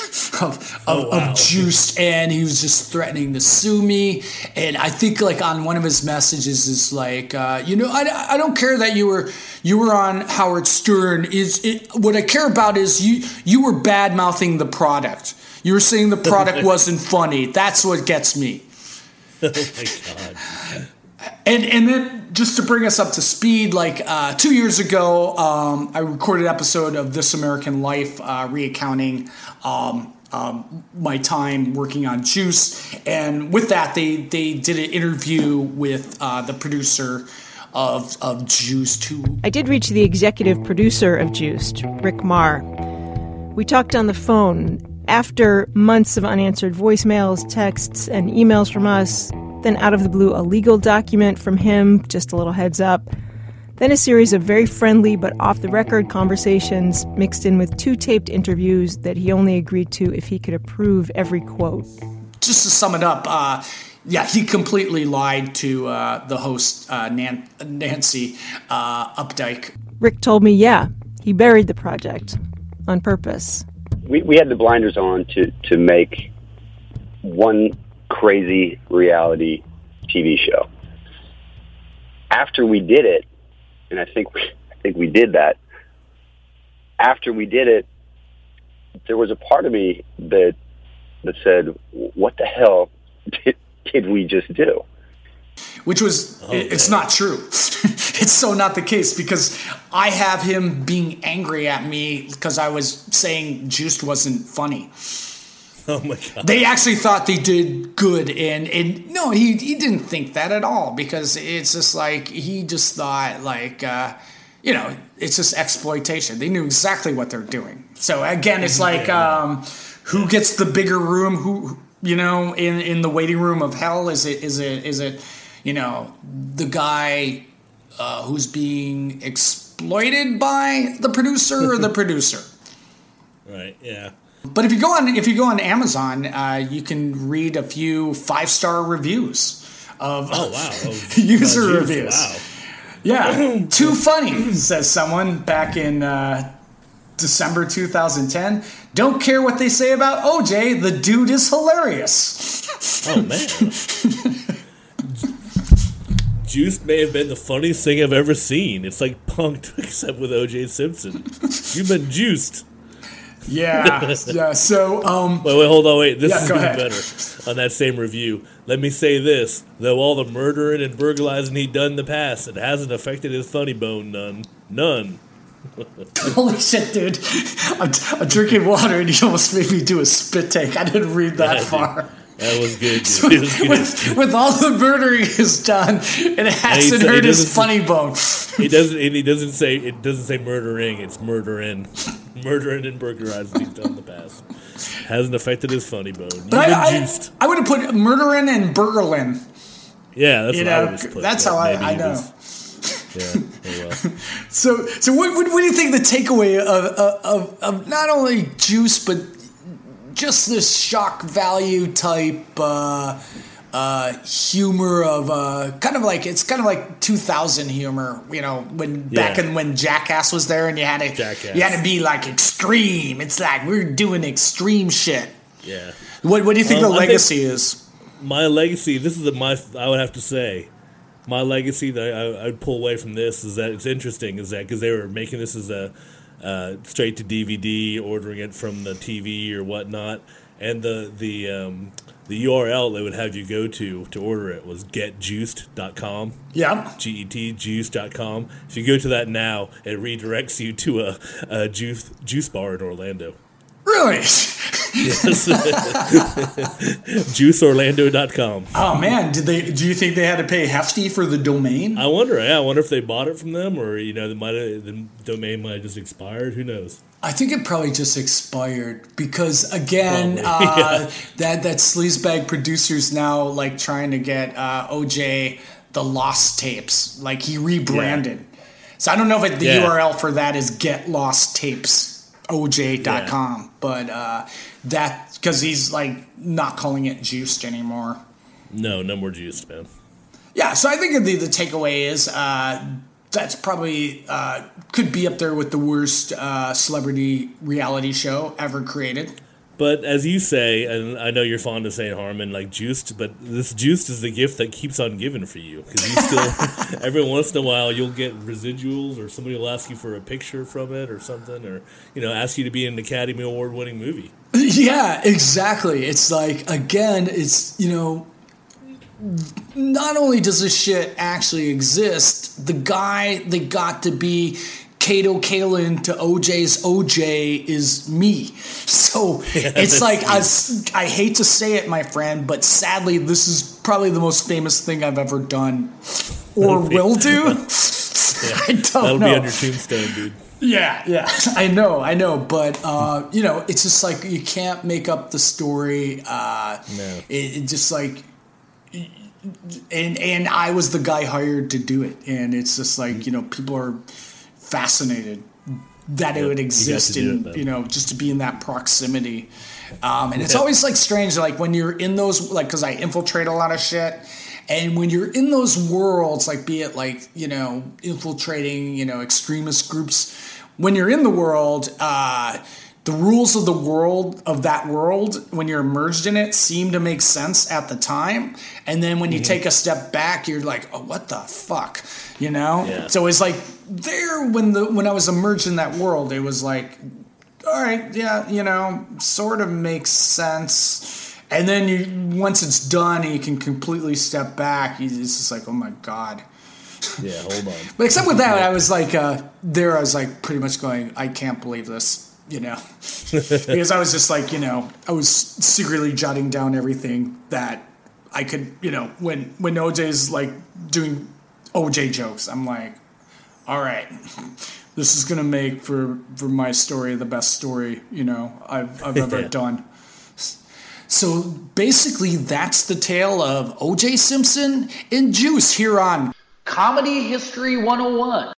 S1: of of,
S7: oh, wow.
S1: of Juiced, and he was just threatening to sue me. And I think like on one of his messages is like, uh, you know, I, I don't care that you were you were on Howard Stern. Is it, what I care about is you you were bad mouthing the product. You were saying the product wasn't funny. That's what gets me.
S7: Oh my God.
S1: And and then just to bring us up to speed, like uh, two years ago, um, I recorded an episode of This American Life, uh, reaccounting um, um, my time working on Juice. And with that, they, they did an interview with uh, the producer of, of Juiced. Who
S20: I did reach the executive producer of Juiced, Rick Marr. We talked on the phone after months of unanswered voicemails, texts, and emails from us. Then out of the blue, a legal document from him, just a little heads up. Then a series of very friendly but off-the-record conversations mixed in with two taped interviews that he only agreed to if he could approve every quote.
S1: Just to sum it up, uh, yeah, he completely lied to uh, the host, uh, Nan- Nancy uh, Updike.
S20: Rick told me, yeah, he buried the project on purpose.
S21: We, we had the blinders on to, to make one crazy reality T V show. After we did it, and I think we, I think we did that. After we did it, there was a part of me that that said, "What the hell did, did we just do?"
S6: Which was, oh, it's man. not true. It's so not the case, because I have him being angry at me because I was saying Juiced wasn't funny.
S7: Oh my God.
S6: They actually thought they did good, and, and no, he he didn't think that at all, because it's just like, he just thought like, uh, you know, it's just exploitation. They knew exactly what they're doing. So again, it's like, um, who gets the bigger room? Who, you know, in, in the waiting room of hell? Is it is it is it, you know, the guy uh, who's being exploited by the producer or the producer?
S7: Right. Yeah.
S6: But if you go on if you go on Amazon, uh, you can read a few five star reviews of
S7: oh wow of,
S6: user
S7: uh,
S6: reviews.
S7: Wow.
S6: Yeah, too funny, says someone back in uh, December two thousand ten. Don't care what they say about O J. The dude is hilarious.
S7: Oh man. Juiced may have been the funniest thing I've ever seen. It's like Punk'd, except with O J Simpson. You've been juiced.
S6: Yeah, yeah. So, um,
S7: wait, wait, hold on, wait. This
S6: yeah,
S7: is
S6: go
S7: even
S6: ahead.
S7: better. On that same review, let me say this: though all the murdering and burglarizing he'd done in the past, it hasn't affected his funny bone none, none.
S6: Holy shit, dude! I'm, I'm drinking water, and you almost made me do a spit take. I didn't read that
S7: Yeah,
S6: far.
S7: Dude. That was good.
S6: So
S7: Dude. It was good.
S6: With, with all the murdering he's done, it hasn't
S7: he- he
S6: hurt his
S7: doesn't-
S6: funny bone.
S7: He doesn't. And he doesn't say. It doesn't say murdering. It's murdering, murdering and burglarizing he's done in the past. Hasn't affected his funny bone. You've
S6: But
S7: been
S6: I, I,
S7: juiced.
S6: I would have put murdering and burgerlin.
S7: Yeah, that's
S6: you
S7: what
S6: know,
S7: I would have put.
S6: that's
S7: but
S6: how I,
S7: maybe
S6: I
S7: he
S6: know.
S7: was- yeah. Oh well.
S6: So, so what, what, what do you think the takeaway of, of, of not only Juice, but just this shock value type uh, uh, humor of uh, kind of like, it's kind of like two thousand humor, you know, when back
S7: Yeah.
S6: in when Jackass was there, and you had to
S7: Jackass.
S6: you had to be like extreme. It's like we're doing extreme shit.
S7: Yeah.
S6: What what do you think
S7: Um,
S6: the
S7: I think
S6: legacy is?
S7: My legacy. This is the, my. I would have to say, my legacy that I, I'd pull away from this is that it's interesting. Is that because they were making this as a uh, straight to D V D, ordering it from the T V or whatnot, and the the um, the U R L they would have you go to to order it was get juiced dot com.
S6: Yeah.
S7: G E T juiced dot com. If you go to that now, it redirects you to a, a juice juice bar in Orlando.
S6: Really?
S7: Yes. juice orlando dot com.
S6: Oh man, did they? Do you think they had to pay hefty for the domain?
S7: I wonder. Yeah, I wonder if they bought it from them, or you know, they might have, the domain might have just expired. Who knows?
S6: I think it probably just expired because again,
S7: Probably,
S6: uh,
S7: yeah.
S6: that that sleazebag producer's now like trying to get uh, O J the Lost Tapes. Like he rebranded. So I don't know if it, the
S7: Yeah.
S6: U R L for that is get lost tapes O J dot com, yeah. but uh, that because he's like not calling it Juiced anymore.
S7: No, no more juiced, man.
S6: Yeah, so I think the the takeaway is uh, that's probably uh, could be up there with the worst uh, celebrity reality show ever created.
S7: But as you say, and I know you're fond of saying Harmon, like juiced, but this juiced is the gift that keeps on giving for you. Because you still, every once in a while, you'll get residuals or somebody will ask you for a picture from it or something, or, you know, ask you to be in an Academy Award winning movie.
S6: Yeah, exactly. It's like, again, it's, you know, not only does this shit actually exist, the guy that got to be Kato Kalin to O J's O J is me. So
S7: Yeah,
S6: it's like, I,
S7: true.
S6: I hate to say it, my friend, but sadly, this is probably the most famous thing I've ever done or will do.
S7: Yeah.
S6: I don't
S7: That'll
S6: know.
S7: be on your tombstone, dude.
S6: Yeah, yeah, I know, I know, but uh, you know, it's just like you can't make up the story. Uh,
S7: No.
S6: it, it just like, and and I was the guy hired to do it, and it's just like, you know, people are fascinated that it
S7: Yep,
S6: would
S7: you got
S6: exist
S7: to do
S6: in
S7: it, man.
S6: you know, just to be in that proximity. Um, and it's
S7: Yeah.
S6: always like strange, like when you're in those, like, because I infiltrate a lot of shit. And when you're in those worlds, like be it like, you know, infiltrating, you know, extremist groups, when you're in the world, uh,
S1: the rules of the world, of that world, when you're immersed in it, seem to make sense at the time. And then when you mm-hmm. take a step back, you're like, oh, what the fuck? You know? Yeah. So it's like there when the when I was immersed in that world, it was like, all right, yeah, you know, sort of makes sense. And then you once it's done and you can completely step back, it's just like, oh my God.
S7: Yeah, hold on.
S1: But except with that, I was like, uh, there I was like pretty much going, I can't believe this, you know. Because I was just like, you know, I was secretly jotting down everything that I could, you know, when, when O J's like doing O J jokes, I'm like, all right, this is going to make for, for my story the best story, you know, I've, I've ever
S7: yeah.
S1: done. So basically, that's the tale of O J Simpson and Juice here on Comedy History one oh one,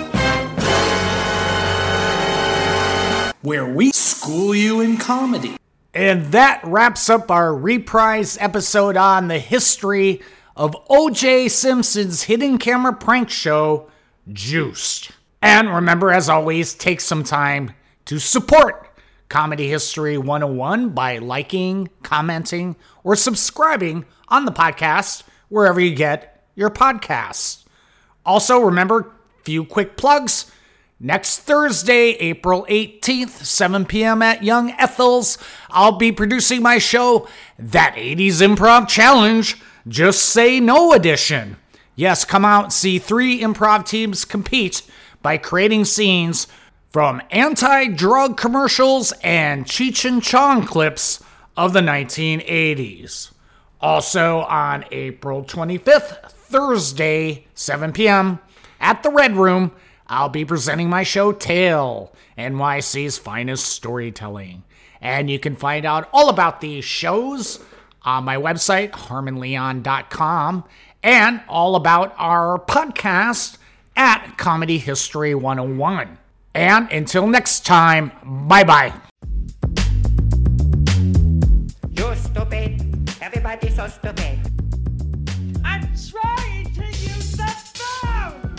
S1: where we school you in comedy. And that wraps up our reprise episode on the history of O J Simpson's hidden camera prank show, Juiced. And remember, as always, take some time to support Comedy History one oh one by liking, commenting, or subscribing on the podcast wherever you get your podcasts. Also, remember, few quick plugs. Next Thursday, April eighteenth, seven p.m. at Young Ethel's, I'll be producing my show, That eighties Improv Challenge, Just Say No Edition. Yes, come out and see three improv teams compete by creating scenes from anti-drug commercials and Cheech and Chong clips of the nineteen eighties. Also on April twenty-fifth, Thursday, seven p.m. at the Red Room, I'll be presenting my show Tale, N Y C's finest storytelling. And you can find out all about these shows on my website, harmon leon dot com, and all about our podcast at Comedy History one oh one. And until next time, bye-bye.
S3: You're stupid. Everybody's so stupid. I'm trying to use the phone.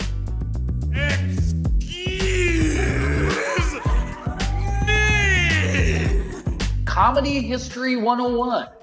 S1: Excuse me. Comedy History one oh one.